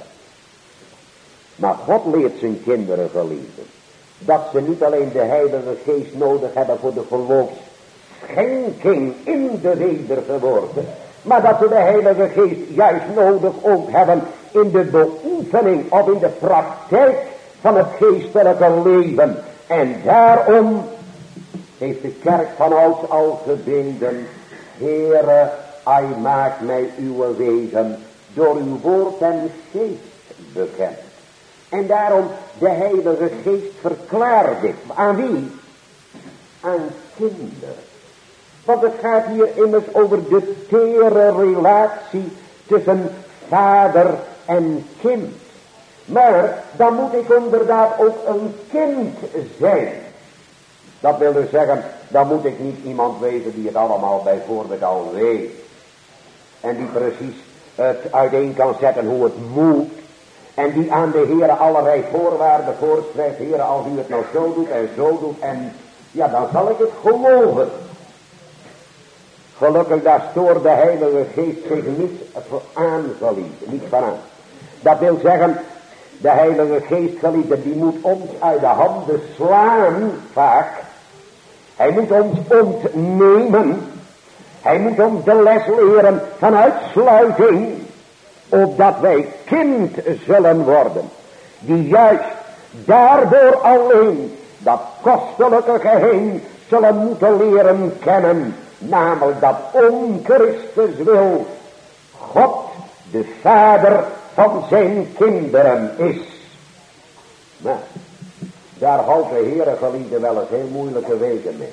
Maar God leert zijn kinderen, geliefden, dat ze niet alleen de Heilige Geest nodig hebben voor de geloofsschenking in de wedergeboorte, maar dat ze de Heilige Geest juist nodig ook hebben in de beoefening of in de praktijk van het geestelijke leven. En daarom heeft de kerk van ouds al gebeden, Heere, Hij maakt mij uw wegen door uw woord en geest bekend. En daarom de Heilige Geest verklaart dit. Aan wie? Aan kinderen. Want het gaat hier immers over de tere relatie tussen vader en kind. Maar dan moet ik inderdaad ook een kind zijn. Dat wil dus zeggen, dan moet ik niet iemand wezen die het allemaal bijvoorbeeld al weet. En die precies het uiteen kan zetten hoe het moet. En die aan de Heere allerlei voorwaarden voorschrijft. Heere, als u het nou zo doet en zo doet. En ja, dan zal ik het geloven. Gelukkig, daar stoort de Heilige Geest zich niet aan, geliefden. Niet van aan. Dat wil zeggen, de Heilige Geest, geliefden, die moet ons uit de handen slaan, vaak. Hij moet ons ontnemen. Hij moet ons de les leren van uitsluiting, opdat wij kind zullen worden, die juist daardoor alleen dat kostelijke geheim zullen moeten leren kennen, namelijk dat om Christus wil God de Vader van zijn kinderen is. Nou, daar houdt de Heere, geliefden, wel eens heel moeilijke wegen mee.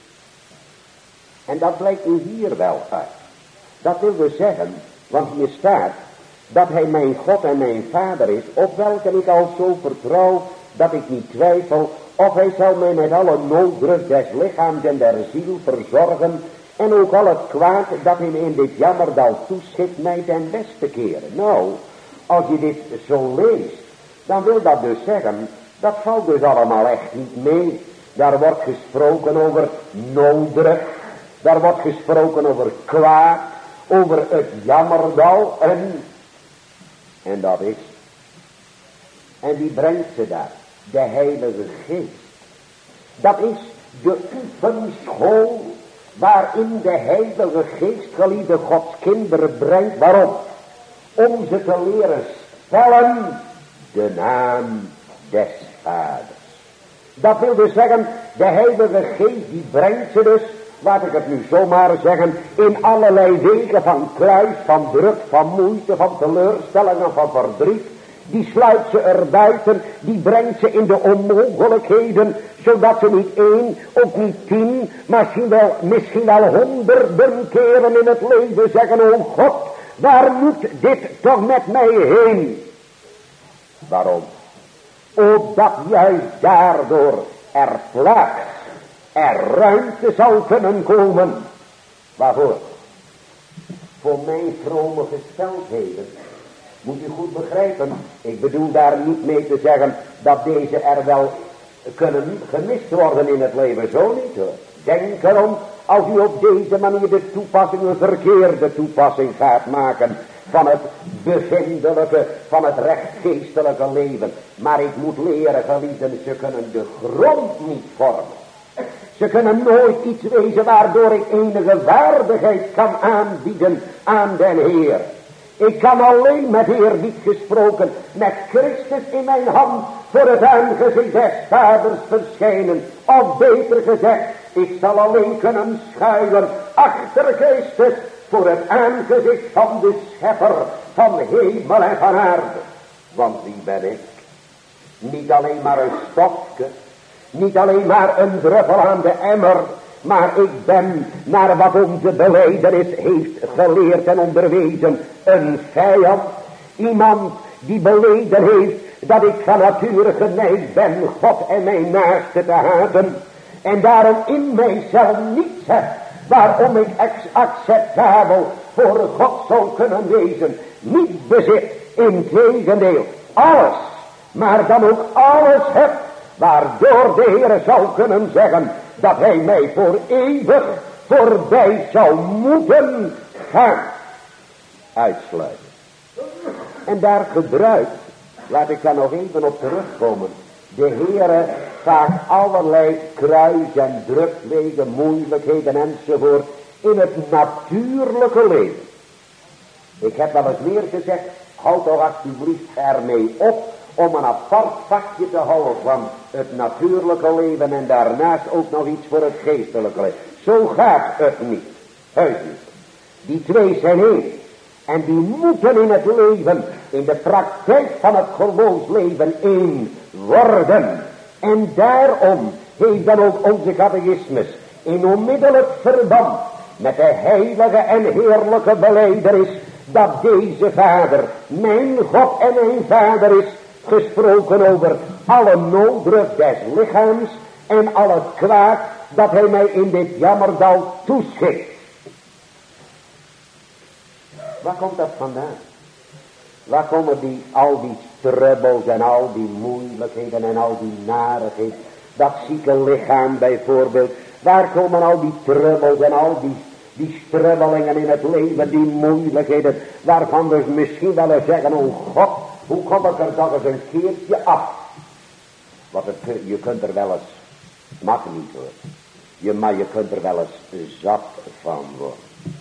En dat blijkt u hier wel uit. Dat wil dus zeggen, want hier staat dat hij mijn God en mijn Vader is, op welke ik al zo vertrouw, dat ik niet twijfel, of hij zal mij met alle nooddruk des lichaams en der ziel verzorgen, en ook al het kwaad dat hij in dit jammerdal toeschikt, mij ten beste keren. Nou, als je dit zo leest, dan wil dat dus zeggen, dat valt dus allemaal echt niet mee. Daar wordt gesproken over nooddruk, daar wordt gesproken over kwaad, over het jammerdal en dat is. En wie brengt ze daar? De Heilige Geest. Dat is de oefenschool waarin de Heilige Geest, geliefde Gods kinderen, brengt. Waarom? Om ze te leren stellen de naam des Vaders. Dat wil dus zeggen, de Heilige Geest die brengt ze dus, laat ik het nu zomaar zeggen, in allerlei wegen van kluis, van druk, van moeite, van teleurstellingen, van verdriet. die sluit ze er buiten, die brengt ze in de onmogelijkheden, zodat ze niet 1, ook niet 10, maar misschien wel 100 keren in het leven zeggen, o God, waar moet dit toch met mij heen? Waarom? Opdat juist daardoor er plaats, er ruimte zal kunnen komen. Waarvoor? Voor mijn vrome gesteldheden. Moet u goed begrijpen, ik bedoel daar niet mee te zeggen dat deze er wel kunnen gemist worden in het leven. Zo niet hoor. Denk erom, als u op deze manier de toepassing, een verkeerde toepassing gaat maken van het bevindelijke, van het rechtgeestelijke leven. Maar ik moet leren, geliefden, ze kunnen de grond niet vormen. Ze kunnen nooit iets wezen waardoor ik enige waardigheid kan aanbieden aan den Heer. Ik kan alleen met eerbied gesproken, met Christus in mijn hand, voor het aangezicht des Vaders verschijnen. Of beter gezegd, ik zal alleen kunnen schuilen achter Christus, voor het aangezicht van de Schepper van hemel en van aarde. Want wie ben ik? Niet alleen maar een stofje, niet alleen maar een druppel aan de emmer, maar ik ben, naar wat onze belijdenis heeft geleerd en onderwezen, een vijand. Iemand die beleden heeft dat ik van nature geneigd ben God en mijn naaste te haten. En daarom in mijzelf niets heb waarom ik acceptabel voor God zou kunnen wezen. Niet bezit, integendeel, alles, maar dan ook alles heb, waardoor de Heer zou kunnen zeggen dat hij mij voor eeuwig voorbij zou moeten gaan. Uitsluiten. En daar gebruikt, laat ik daar nog even op terugkomen, de Heere vaak allerlei kruis en drukwegen, moeilijkheden enzovoort in het natuurlijke leven. Ik heb wel eens meer gezegd, houd toch alsjeblieft ermee op om een apart vakje te houden van het natuurlijke leven en daarnaast ook nog iets voor het geestelijke leven. Zo gaat het niet. Heus niet. Die twee zijn één. En die moeten in het leven, in de praktijk van het geloofsleven één worden. En daarom heeft dan ook onze catechismus in onmiddellijk verband met de heilige en heerlijke belijdenis dat deze Vader mijn God en mijn Vader is, gesproken over alle nooddruk des lichaams en al het kwaad dat hij mij in dit jammerdal toeschikt. Waar komt dat vandaan? Waar komen al die strubbels en al die moeilijkheden en al die narigheid, dat zieke lichaam bijvoorbeeld, waar komen al die trubbels en al die strubbelingen in het leven, die moeilijkheden, waarvan we misschien wel eens zeggen, oh God, hoe kom ik er toch eens een keertje af? Want je kunt er wel eens, mag niet hoor, maar je kunt er wel eens zat van worden.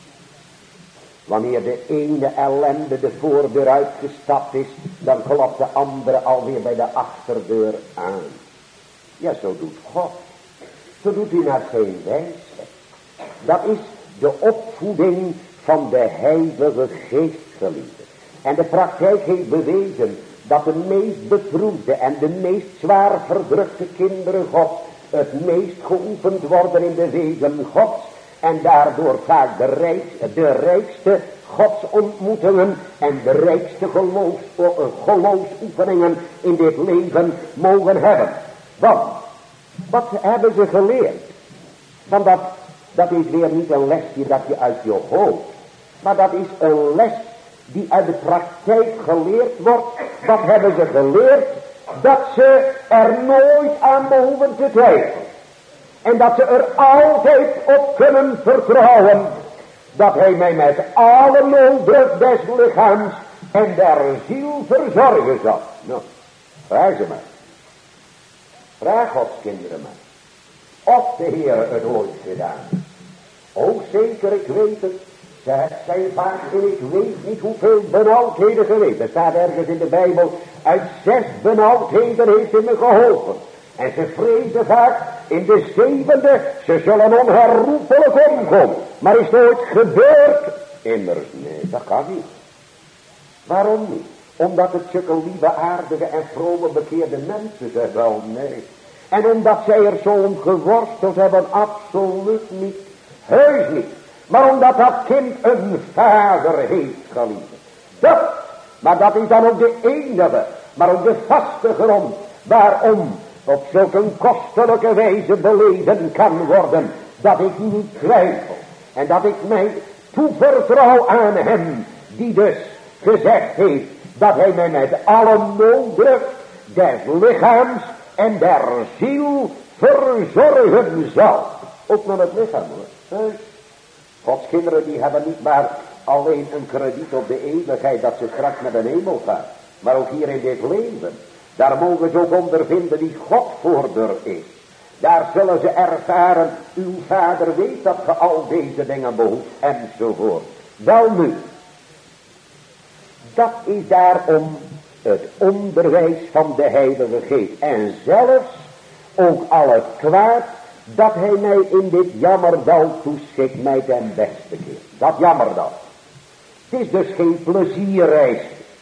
Wanneer de ene ellende de voordeur uitgestapt is, dan klopt de andere alweer bij de achterdeur aan. Ja, zo doet God. Zo doet hij naar zijn wijsheid. Dat is de opvoeding van de heilige geest, geliefde. En de praktijk heeft bewezen dat de meest beproefde en de meest zwaar verdrukte kinderen God het meest geoefend worden in de wegen Gods. En daardoor vaak de rijkste godsontmoetingen en de rijkste geloofsoefeningen in dit leven mogen hebben. Want, wat hebben ze geleerd? Want dat is weer niet een lesje dat je uit je hoofd, maar dat is een les die uit de praktijk geleerd wordt. Wat hebben ze geleerd? Dat ze er nooit aan behoeven te twijfelen. En dat ze er altijd op kunnen vertrouwen. Dat hij mij met alle nooddruk des lichaams en der ziel verzorgen zal. Nou, vraag ze maar. Vraag Gods kinderen maar. Of de Heer het ooit gedaan. O zeker, ik weet het. Ze zijn vaak en ik weet niet hoeveel benauwdheden geweest. Er staat ergens in de Bijbel, uit 6 benauwdheden heeft hij me geholpen. En ze vrezen vaak in de 7e, ze zullen onherroepelijk omkomen. Maar is het ooit gebeurd? Immers, nee, dat kan niet. Waarom niet? Omdat het zulke lieve, aardige en vrome bekeerde mensen zijn. Wel, nee. En omdat zij er zo om geworsteld hebben, absoluut niet. Heus niet. Maar omdat dat kind een vader heeft, geliefd. Maar dat is dan ook de enige, maar ook de vaste grond waarom op zulke kostelijke wijze beleven kan worden, dat ik niet twijfel en dat ik mij toevertrouw aan hem, die dus gezegd heeft dat hij mij met alle nooddruft des lichaams en der ziel verzorgen zal. Ook met het lichaam, hoor. Gods kinderen die hebben niet maar alleen een krediet op de eeuwigheid dat ze straks naar de hemel gaan, maar ook hier in dit leven. Daar mogen ze ook ondervinden wie God voorder is. Daar zullen ze ervaren, uw vader weet dat ge al deze dingen behoeft, enzovoort. Wel nu, dat is daarom het onderwijs van de Heilige Geest. En zelfs ook al het kwaad dat hij mij in dit jammerdal toeschikt, mij ten beste keert. Dat jammerdal. Het is dus geen plezierreis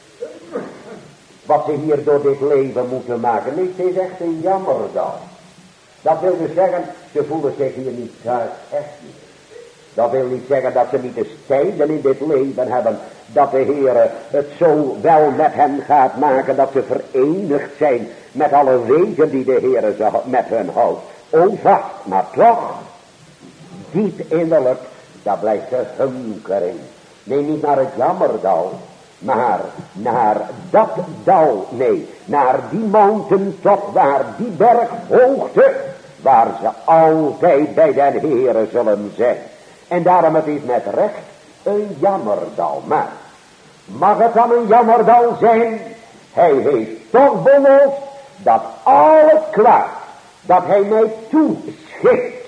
wat ze hier door dit leven moeten maken. Nee, het is echt een jammerdal. Dat wil dus zeggen, ze voelen zich hier niet thuis, echt niet. Dat wil niet zeggen dat ze niet de stijden in dit leven hebben, dat de Heer het zo wel met hen gaat maken, dat ze verenigd zijn met alle wegen die de Heer met hen houdt. O vast, maar toch, diep innerlijk, daar blijft de hunkering. Nee, niet naar het jammerdal, maar naar dat dal, nee, naar die mountaintop, waar die berghoogte, waar ze altijd bij den Heere zullen zijn. En daarom het is met recht een jammerdal. Maar mag het dan een jammerdal zijn? Hij heeft toch beloofd dat al het kwaad dat hij mij toeschikt.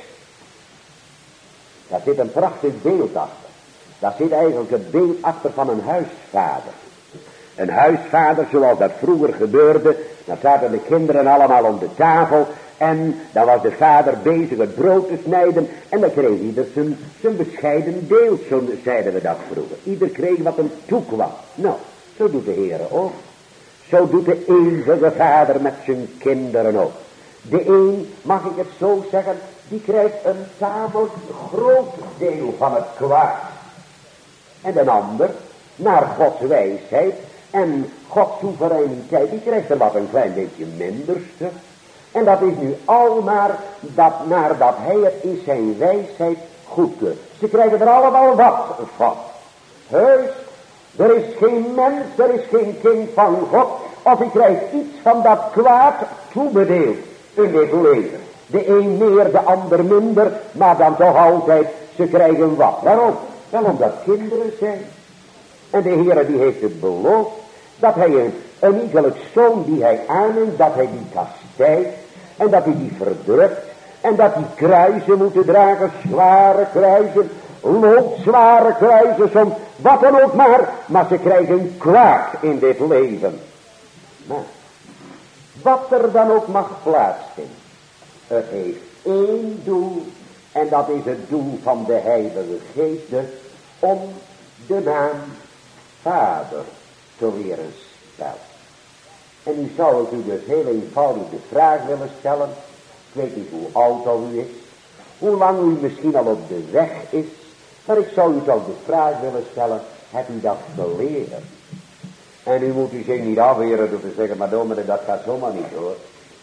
Daar zit een prachtig beeld achter. Daar zit eigenlijk het beeld achter van een huisvader. Een huisvader zoals dat vroeger gebeurde. Dan zaten de kinderen allemaal om de tafel. En dan was de vader bezig het brood te snijden. En dan kreeg ieder zijn bescheiden deel, zo zeiden we dat vroeger. Ieder kreeg wat hem toekwam. Nou, zo doet de Heer ook. Zo doet de eeuwige vader met zijn kinderen ook. De een, mag ik het zo zeggen, die krijgt een tamelijk groot deel van het kwaad. En de ander, naar Gods wijsheid en Gods soevereiniteit, die krijgt er wat een klein beetje minder stuk. En dat is nu al maar dat nadat hij het in zijn wijsheid goedkeurt. Ze krijgen er allemaal wat van. Heus, er is geen mens, er is geen kind van God, of hij krijgt iets van dat kwaad toebedeeld in dit leven. De een meer, de ander minder, maar dan toch altijd, ze krijgen wat. Waarom? Wel omdat kinderen zijn. En de Heer die heeft het beloofd, dat hij een iegelijk zoon die hij aanneemt, dat hij die kastijdt, en dat hij die verdrukt, en dat die kruisen moeten dragen, zware kruisen, loodzware kruisen, soms wat dan ook maar ze krijgen kwaad in dit leven. Maar, wat er dan ook mag plaatsvinden, het heeft één doel, en dat is het doel van de Heilige Geest, dus om de naam Vader te leren spellen. En nu zou ik u dus heel eenvoudig de vraag willen stellen, ik weet niet hoe oud al u is, hoe lang u misschien al op de weg is, maar ik zou u toch de vraag willen stellen, hebt u dat geleerd? En u moet u zich niet afweren door te zeggen, maar dominee, dat gaat zomaar niet hoor.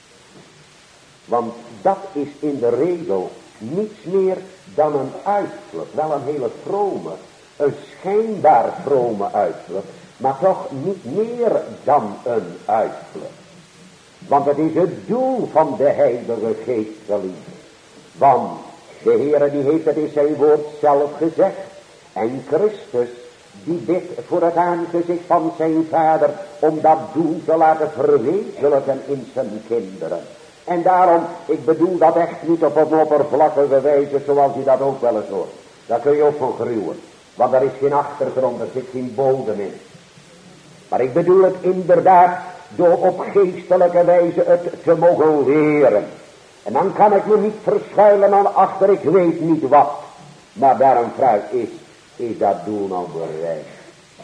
Want dat is in de regel niets meer dan een uitvlucht, wel een hele vrome, een schijnbaar vrome uitvlucht, maar toch niet meer dan een uitvlucht. Want het is het doel van de Heilige Geest, geliefd. Want de Heere die heeft het in zijn woord zelf gezegd. En Christus die bidt voor het aangezicht van zijn Vader om dat doel te laten verwezenlijken in zijn kinderen. En daarom, ik bedoel dat echt niet op een oppervlakkige wijze zoals u dat ook wel eens hoort. Daar kun je ook van gruwen. Want er is geen achtergrond, er zit geen bodem in. Maar ik bedoel het inderdaad door op geestelijke wijze het te mogen leren. En dan kan ik me niet verschuilen aan achter ik weet niet wat. Maar daarom vraag is dat doel nou bereikt?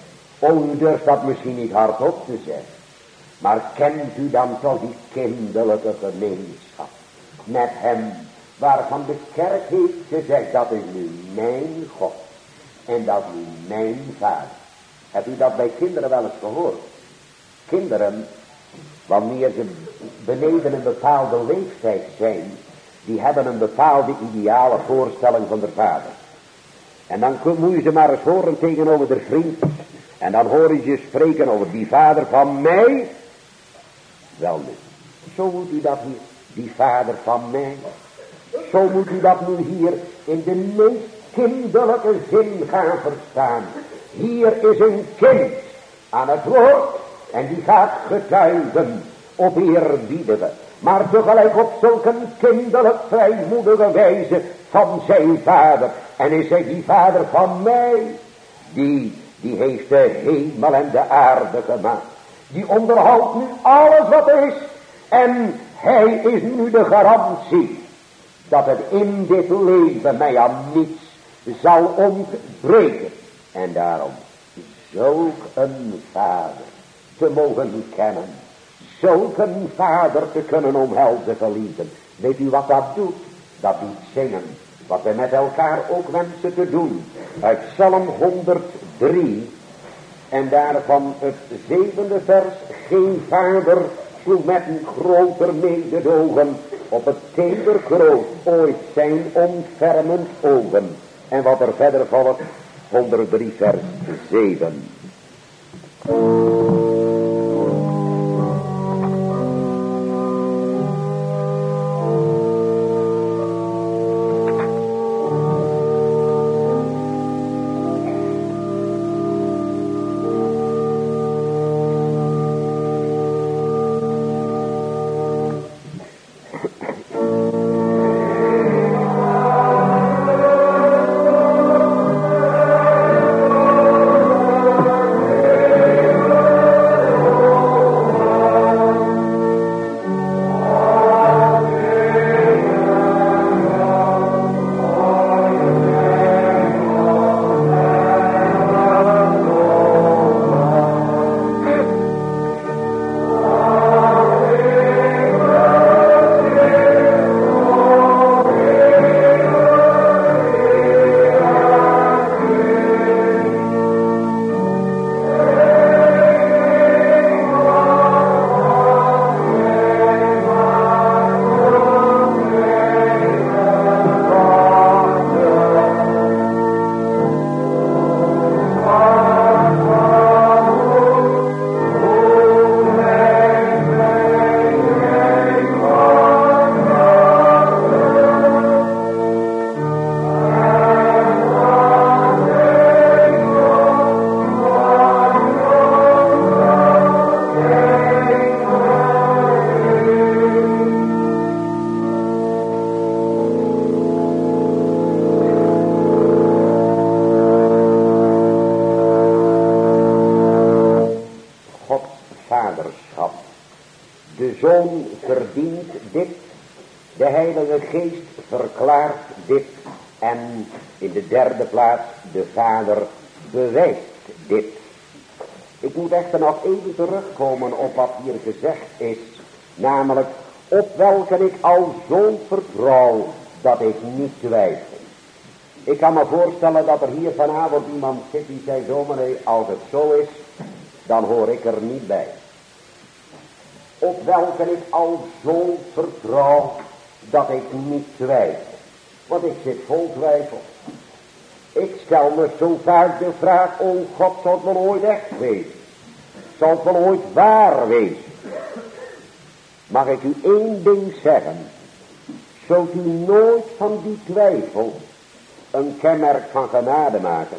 u durft dat misschien niet hardop te zeggen. Maar kent u dan toch die kinderlijke gemeenschap met hem, waarvan de kerk heeft gezegd, dat is nu mijn God en dat is nu mijn vader. Hebt u dat bij kinderen wel eens gehoord? Kinderen, wanneer ze beneden een bepaalde leeftijd zijn, die hebben een bepaalde ideale voorstelling van de vader. En dan moet je ze maar eens horen tegenover de vriendjes. En dan hoor je ze spreken over die vader van mij. Wel nu, zo moet u dat hier, die vader van mij. Zo moet u dat nu hier in de meest kinderlijke zin gaan verstaan. Hier is een kind aan het woord en die gaat getuigen op eerbiedige, maar tegelijk op zulke kinderlijk vrijmoedige wijze van zijn vader. En hij zegt, die vader van mij, die heeft de hemel en de aarde gemaakt. Die onderhoudt nu alles wat er is. En hij is nu de garantie dat het in dit leven mij aan niets zal ontbreken. En daarom zulk een vader te mogen kennen. Zulk een vader te kunnen omhelzen, geliefden. Weet u wat dat doet? Dat doet zingen. Wat we met elkaar ook wensen te doen. Uit Psalm 103. En daarvan het 7e vers. Geen vader sloeg met een groter mededogen op het teder groot ooit zijn ontfermend ogen. En wat er verder volgt, 103 vers 7. Verklaart dit. En in de derde plaats, de vader bewijst dit. Ik moet echter nog even terugkomen op wat hier gezegd is. Namelijk, op welke ik al zo vertrouw dat ik niet twijfel. Ik kan me voorstellen dat er hier vanavond iemand zit die zei, dominee, als het zo is, dan hoor ik er niet bij. Op welke ik al zo vertrouw dat ik niet twijfel. Want ik zit vol twijfel. Ik stel me zo vaak de vraag, oh God, zal het wel ooit echt wezen? Zal het wel ooit waar wezen? Mag ik u één ding zeggen? Zult u nooit van die twijfel een kenmerk van genade maken?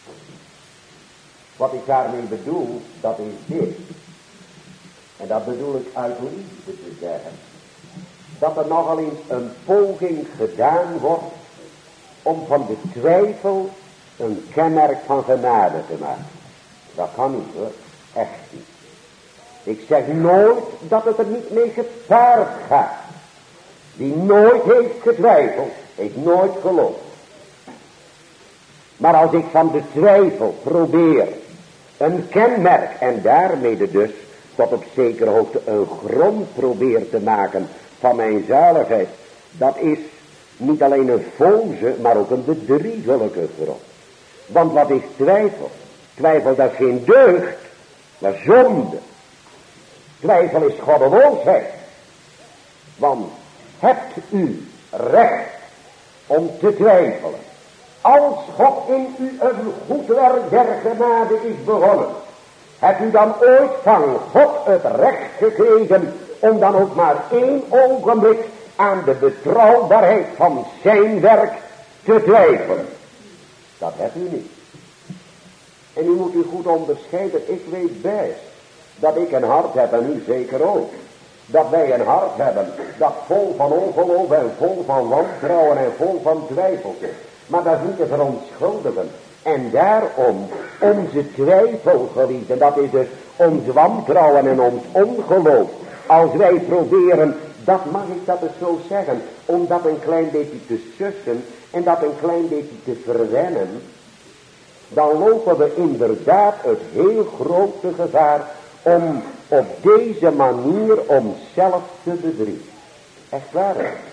Wat ik daarmee bedoel, dat is dit. En dat bedoel ik uit liefde te zeggen. Dat er nogal eens een poging gedaan wordt om van de twijfel een kenmerk van genade te maken. Dat kan niet hoor, echt niet. Ik zeg nooit dat het er niet mee gepaard gaat. Die nooit heeft getwijfeld, heeft nooit geloofd. Maar als ik van de twijfel probeer een kenmerk en daarmee dus tot op zekere hoogte een grond probeer te maken van mijn zaligheid. Dat is niet alleen een foze, maar ook een bedriegelijke grond. Want wat is twijfel? Twijfel, dat is geen deugd, maar zonde. Twijfel is goddeloosheid. Want hebt u recht om te twijfelen? Als God in u een goed werk der genade is begonnen, hebt u dan ooit van God het recht gekregen om dan ook maar 1 ogenblik aan de betrouwbaarheid van zijn werk te twijfelen? Dat hebt u niet. En u moet u goed onderscheiden. Ik weet best dat ik een hart heb en u zeker ook. Dat wij een hart hebben dat vol van ongeloof en vol van wantrouwen en vol van twijfel is. Maar dat is niet te verontschuldigen. En daarom onze twijfel, geliefden, dat is dus ons wantrouwen en ons ongeloof. Als wij proberen, dat mag ik dat eens zo zeggen, om dat een klein beetje te sussen en dat een klein beetje te verwennen, dan lopen we inderdaad het heel grote gevaar om op deze manier onszelf te bedriegen. Echt waar.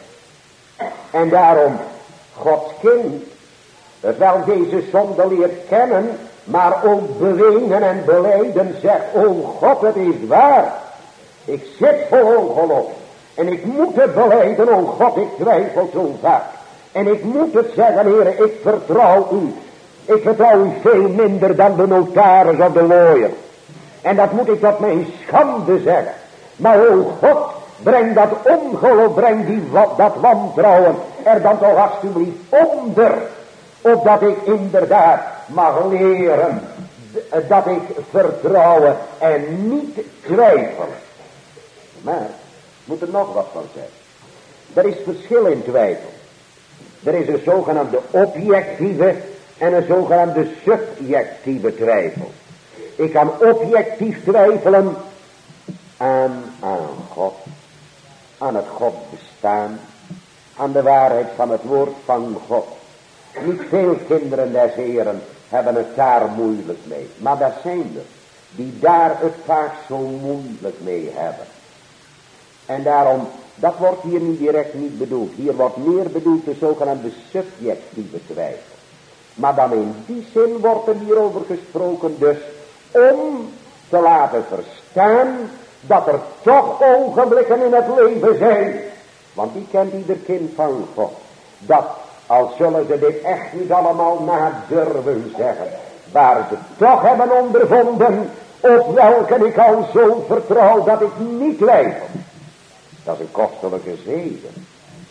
En daarom, Gods kind, het wel deze zonde leert kennen, maar ook bewegen en belijden, zegt, o God, het is waar. Ik zit vol ongeloof. En ik moet het belijden, o God, ik twijfel zo vaak. En ik moet het zeggen, Heer, ik vertrouw u. Ik vertrouw u veel minder dan de notaris of de lawyer. En dat moet ik tot mijn schande zeggen. Maar o God, breng dat ongeloof, breng dat wantrouwen er dan toch alsjeblieft onder. Opdat ik inderdaad mag leren dat ik vertrouwen en niet twijfel. Maar, moet er nog wat van zijn. Er is verschil in twijfel. Er is een zogenaamde objectieve en een zogenaamde subjectieve twijfel. Ik kan objectief twijfelen aan God, aan het God bestaan, aan de waarheid van het woord van God. Niet veel kinderen des Heren hebben het daar moeilijk mee, maar dat zijn er die daar het vaak zo moeilijk mee hebben. En daarom, dat wordt hier niet direct niet bedoeld. Hier wordt meer bedoeld de zogenaamde subjectieve twijfel. Maar dan in die zin wordt er hierover gesproken dus om te laten verstaan dat er toch ogenblikken in het leven zijn. Want die kent ieder kind van God. Dat, al zullen ze dit echt niet allemaal nadurven zeggen, waar ze toch hebben ondervonden, op welke ik al zo vertrouw dat ik niet twijfel. Dat is een kostelijke zegen.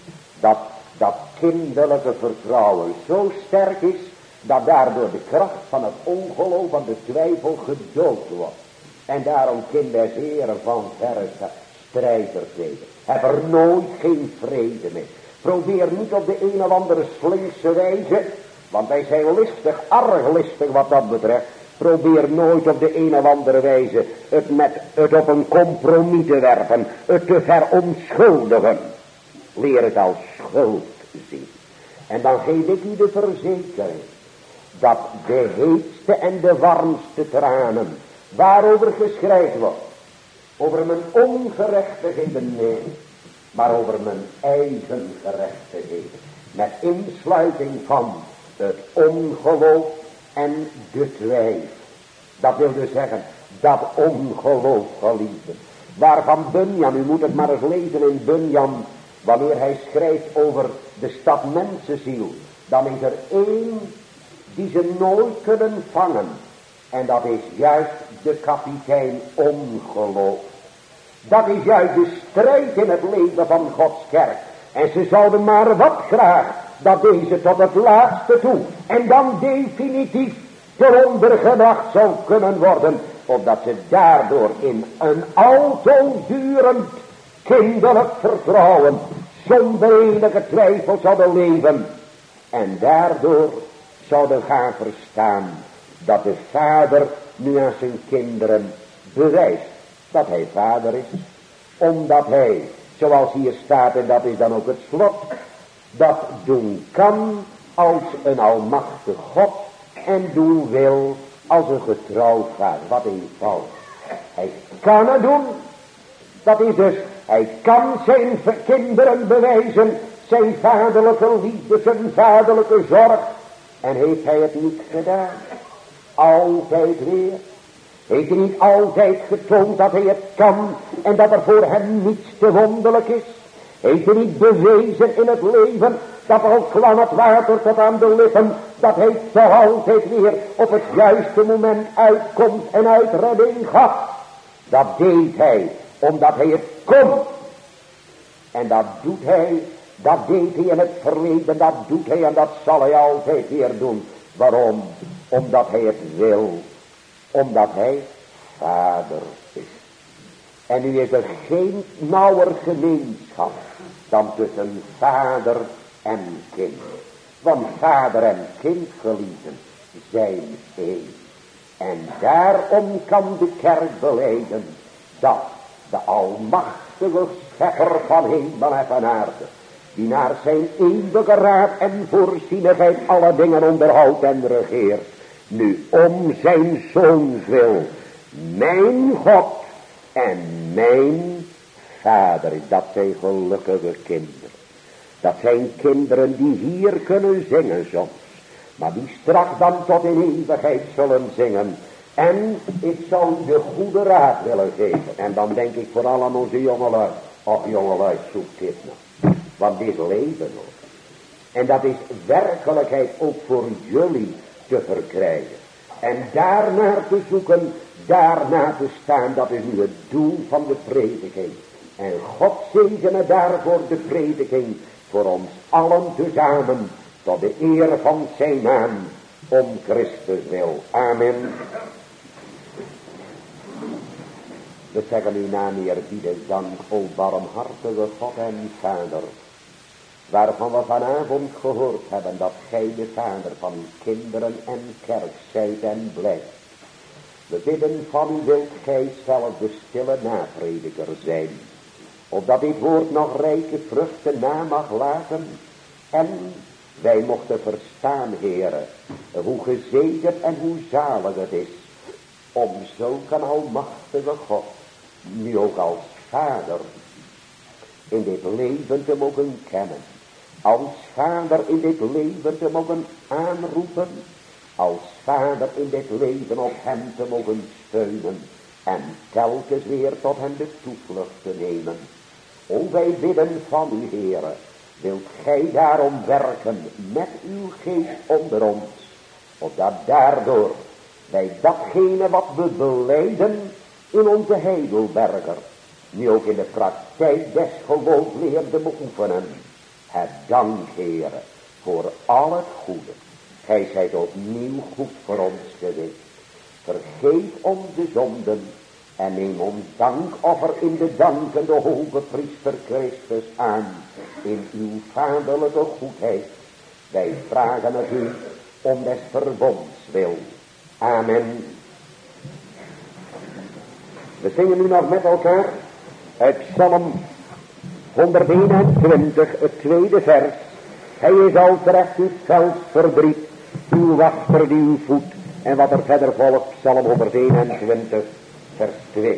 Dat kinderlijke vertrouwen zo sterk is, dat daardoor de kracht van het ongeloof, van de twijfel gedood wordt. En daarom kind des Heren van verre strijders tegen. Heb er nooit geen vrede mee. Probeer niet op de een of andere slinkse wijze, want wij zijn listig, arg listig wat dat betreft. Probeer nooit op de een of andere wijze het op een compromis te werpen, het te verontschuldigen. Leer het als schuld zien. En dan geef ik u de verzekering dat de heetste en de warmste tranen waarover geschreven wordt, over mijn ongerechtigheden nee, maar over mijn eigen gerechtigheden, met insluiting van het ongeloof en de twijfel. Dat wil dus zeggen, dat ongeloof, geliefden, waarvan Bunyan, u moet het maar eens lezen in Bunyan, wanneer hij schrijft over de stad mensenziel, dan is er één die ze nooit kunnen vangen. En dat is juist de kapitein ongeloof. Dat is juist de strijd in het leven van Gods kerk. En ze zouden maar wat graag dat deze tot het laatste toe en dan definitief te ondergebracht zou kunnen worden, opdat ze daardoor in een altoosdurend kinderlijk vertrouwen zonder enige twijfel zouden leven en daardoor zouden gaan verstaan dat de vader nu aan zijn kinderen bewijst dat hij vader is, omdat hij, zoals hier staat, en dat is dan ook het slot, dat doen kan als een almachtig God en doen wil als een getrouwd vader. Wat eenvoudig. Hij kan het doen. Dat is dus, hij kan zijn kinderen bewijzen. Zijn vaderlijke liefde, zijn vaderlijke zorg. En heeft hij het niet gedaan? Altijd weer. Heeft hij niet altijd getoond dat hij het kan en dat er voor hem niets te wonderlijk is? Heeft hij niet bewezen in het leven dat al kwam het water tot aan de lippen, dat hij toch altijd weer op het juiste moment uitkomt en uitredding gaf? Dat deed hij omdat hij het kon. En dat doet hij, dat deed hij in het verleden, dat doet hij en dat zal hij altijd weer doen. Waarom? Omdat hij het wil. Omdat hij vader is. En nu is er geen nauwer gemeenschap dan tussen vader en kind. Want vader en kind, geliefden, zijn één. En daarom kan de kerk belijden dat de almachtige schepper van hemel en van aarde, die naar zijn eeuwige raad en voorzienigheid alle dingen onderhoudt en regeert, nu om zijn zoons wil, mijn God en mijn vader is. Dat zijn gelukkige kinderen. Dat zijn kinderen die hier kunnen zingen soms, maar die straks dan tot in eeuwigheid zullen zingen. En ik zou de goede raad willen geven. En dan denk ik vooral aan onze jongelui. Och jongelui, zoek dit nog. Want dit leven nog. En dat is werkelijkheid ook voor jullie te verkrijgen. En daarnaar te zoeken, daarna te staan, dat is nu het doel van de prediking. En God zegene daarvoor de prediking voor ons allen tezamen, tot de eer van zijn naam, om Christus wil. Amen. We zeggen u na eerbiedig dank, o barmhartige God en Vader, waarvan we vanavond gehoord hebben dat gij de Vader van uw kinderen en kerk zijt en blijft. We bidden van u wilt gij zelf de stille naprediker zijn, opdat dit woord nog rijke vruchten na mag laten en wij mochten verstaan, Heere, hoe gezegend en hoe zalig het is om zulke almachtige God, nu ook als Vader, in dit leven te mogen kennen. Als Vader in dit leven te mogen aanroepen. Als Vader in dit leven op hem te mogen steunen. En telkens weer tot hem de toevlucht te nemen. O, wij bidden van u, Heere. Wilt gij daarom werken met uw geest onder ons. Opdat daardoor wij datgene wat we belijden in onze Heidelberger, nu ook in de praktijk des geloof leerde beoefenen. Het dank, Heere, voor al het goede. Gij zijt opnieuw goed voor ons geweest. Vergeef ons de zonden en neem ons dankoffer in de dankende hoge priester Christus aan, in uw vaderlijke goedheid. Wij vragen het u om des verbonds wil. Amen. We zingen nu nog met elkaar uit Psalm 121, het tweede vers. Hij is al terecht uw veldsverdriet, uw wachter die uw voet. En wat er verder volgt, Psalm 121, vers 2.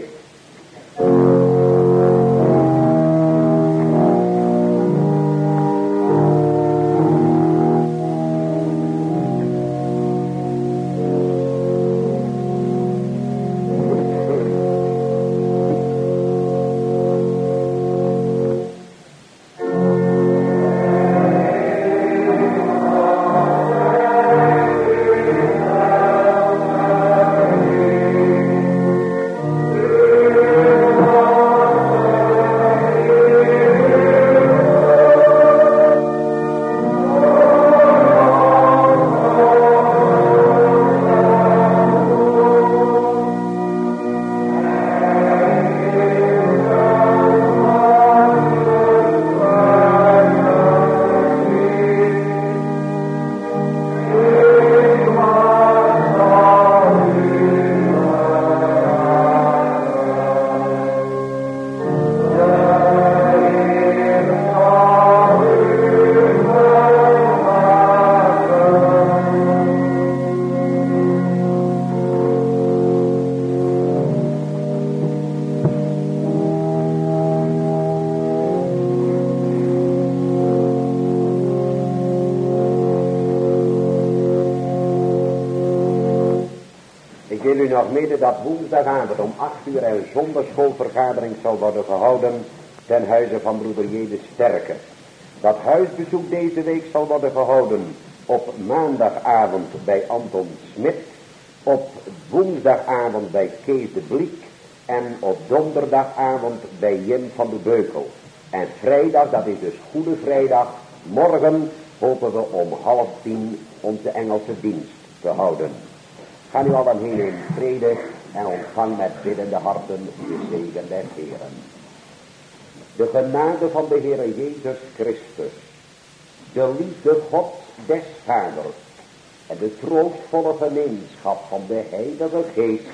nog midden dat woensdagavond om 8 uur een zonderschoolvergadering zal worden gehouden ten huize van broeder J. Sterke. Dat huisbezoek deze week zal worden gehouden op maandagavond bij Anton Smit, op woensdagavond bij Kees de Bliek en op donderdagavond bij Jim van de Beukel. En vrijdag, dat is dus Goede Vrijdag, morgen hopen we om 9:30 onze Engelse dienst te houden. Ga nu allen heen in vrede en ontvang met biddende harten de zegen des Heeren. De genade van de Heere Jezus Christus, de liefde God des Vaders en de troostvolle gemeenschap van de Heilige Geest,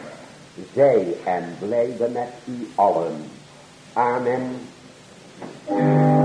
zij en blijven met u allen. Amen.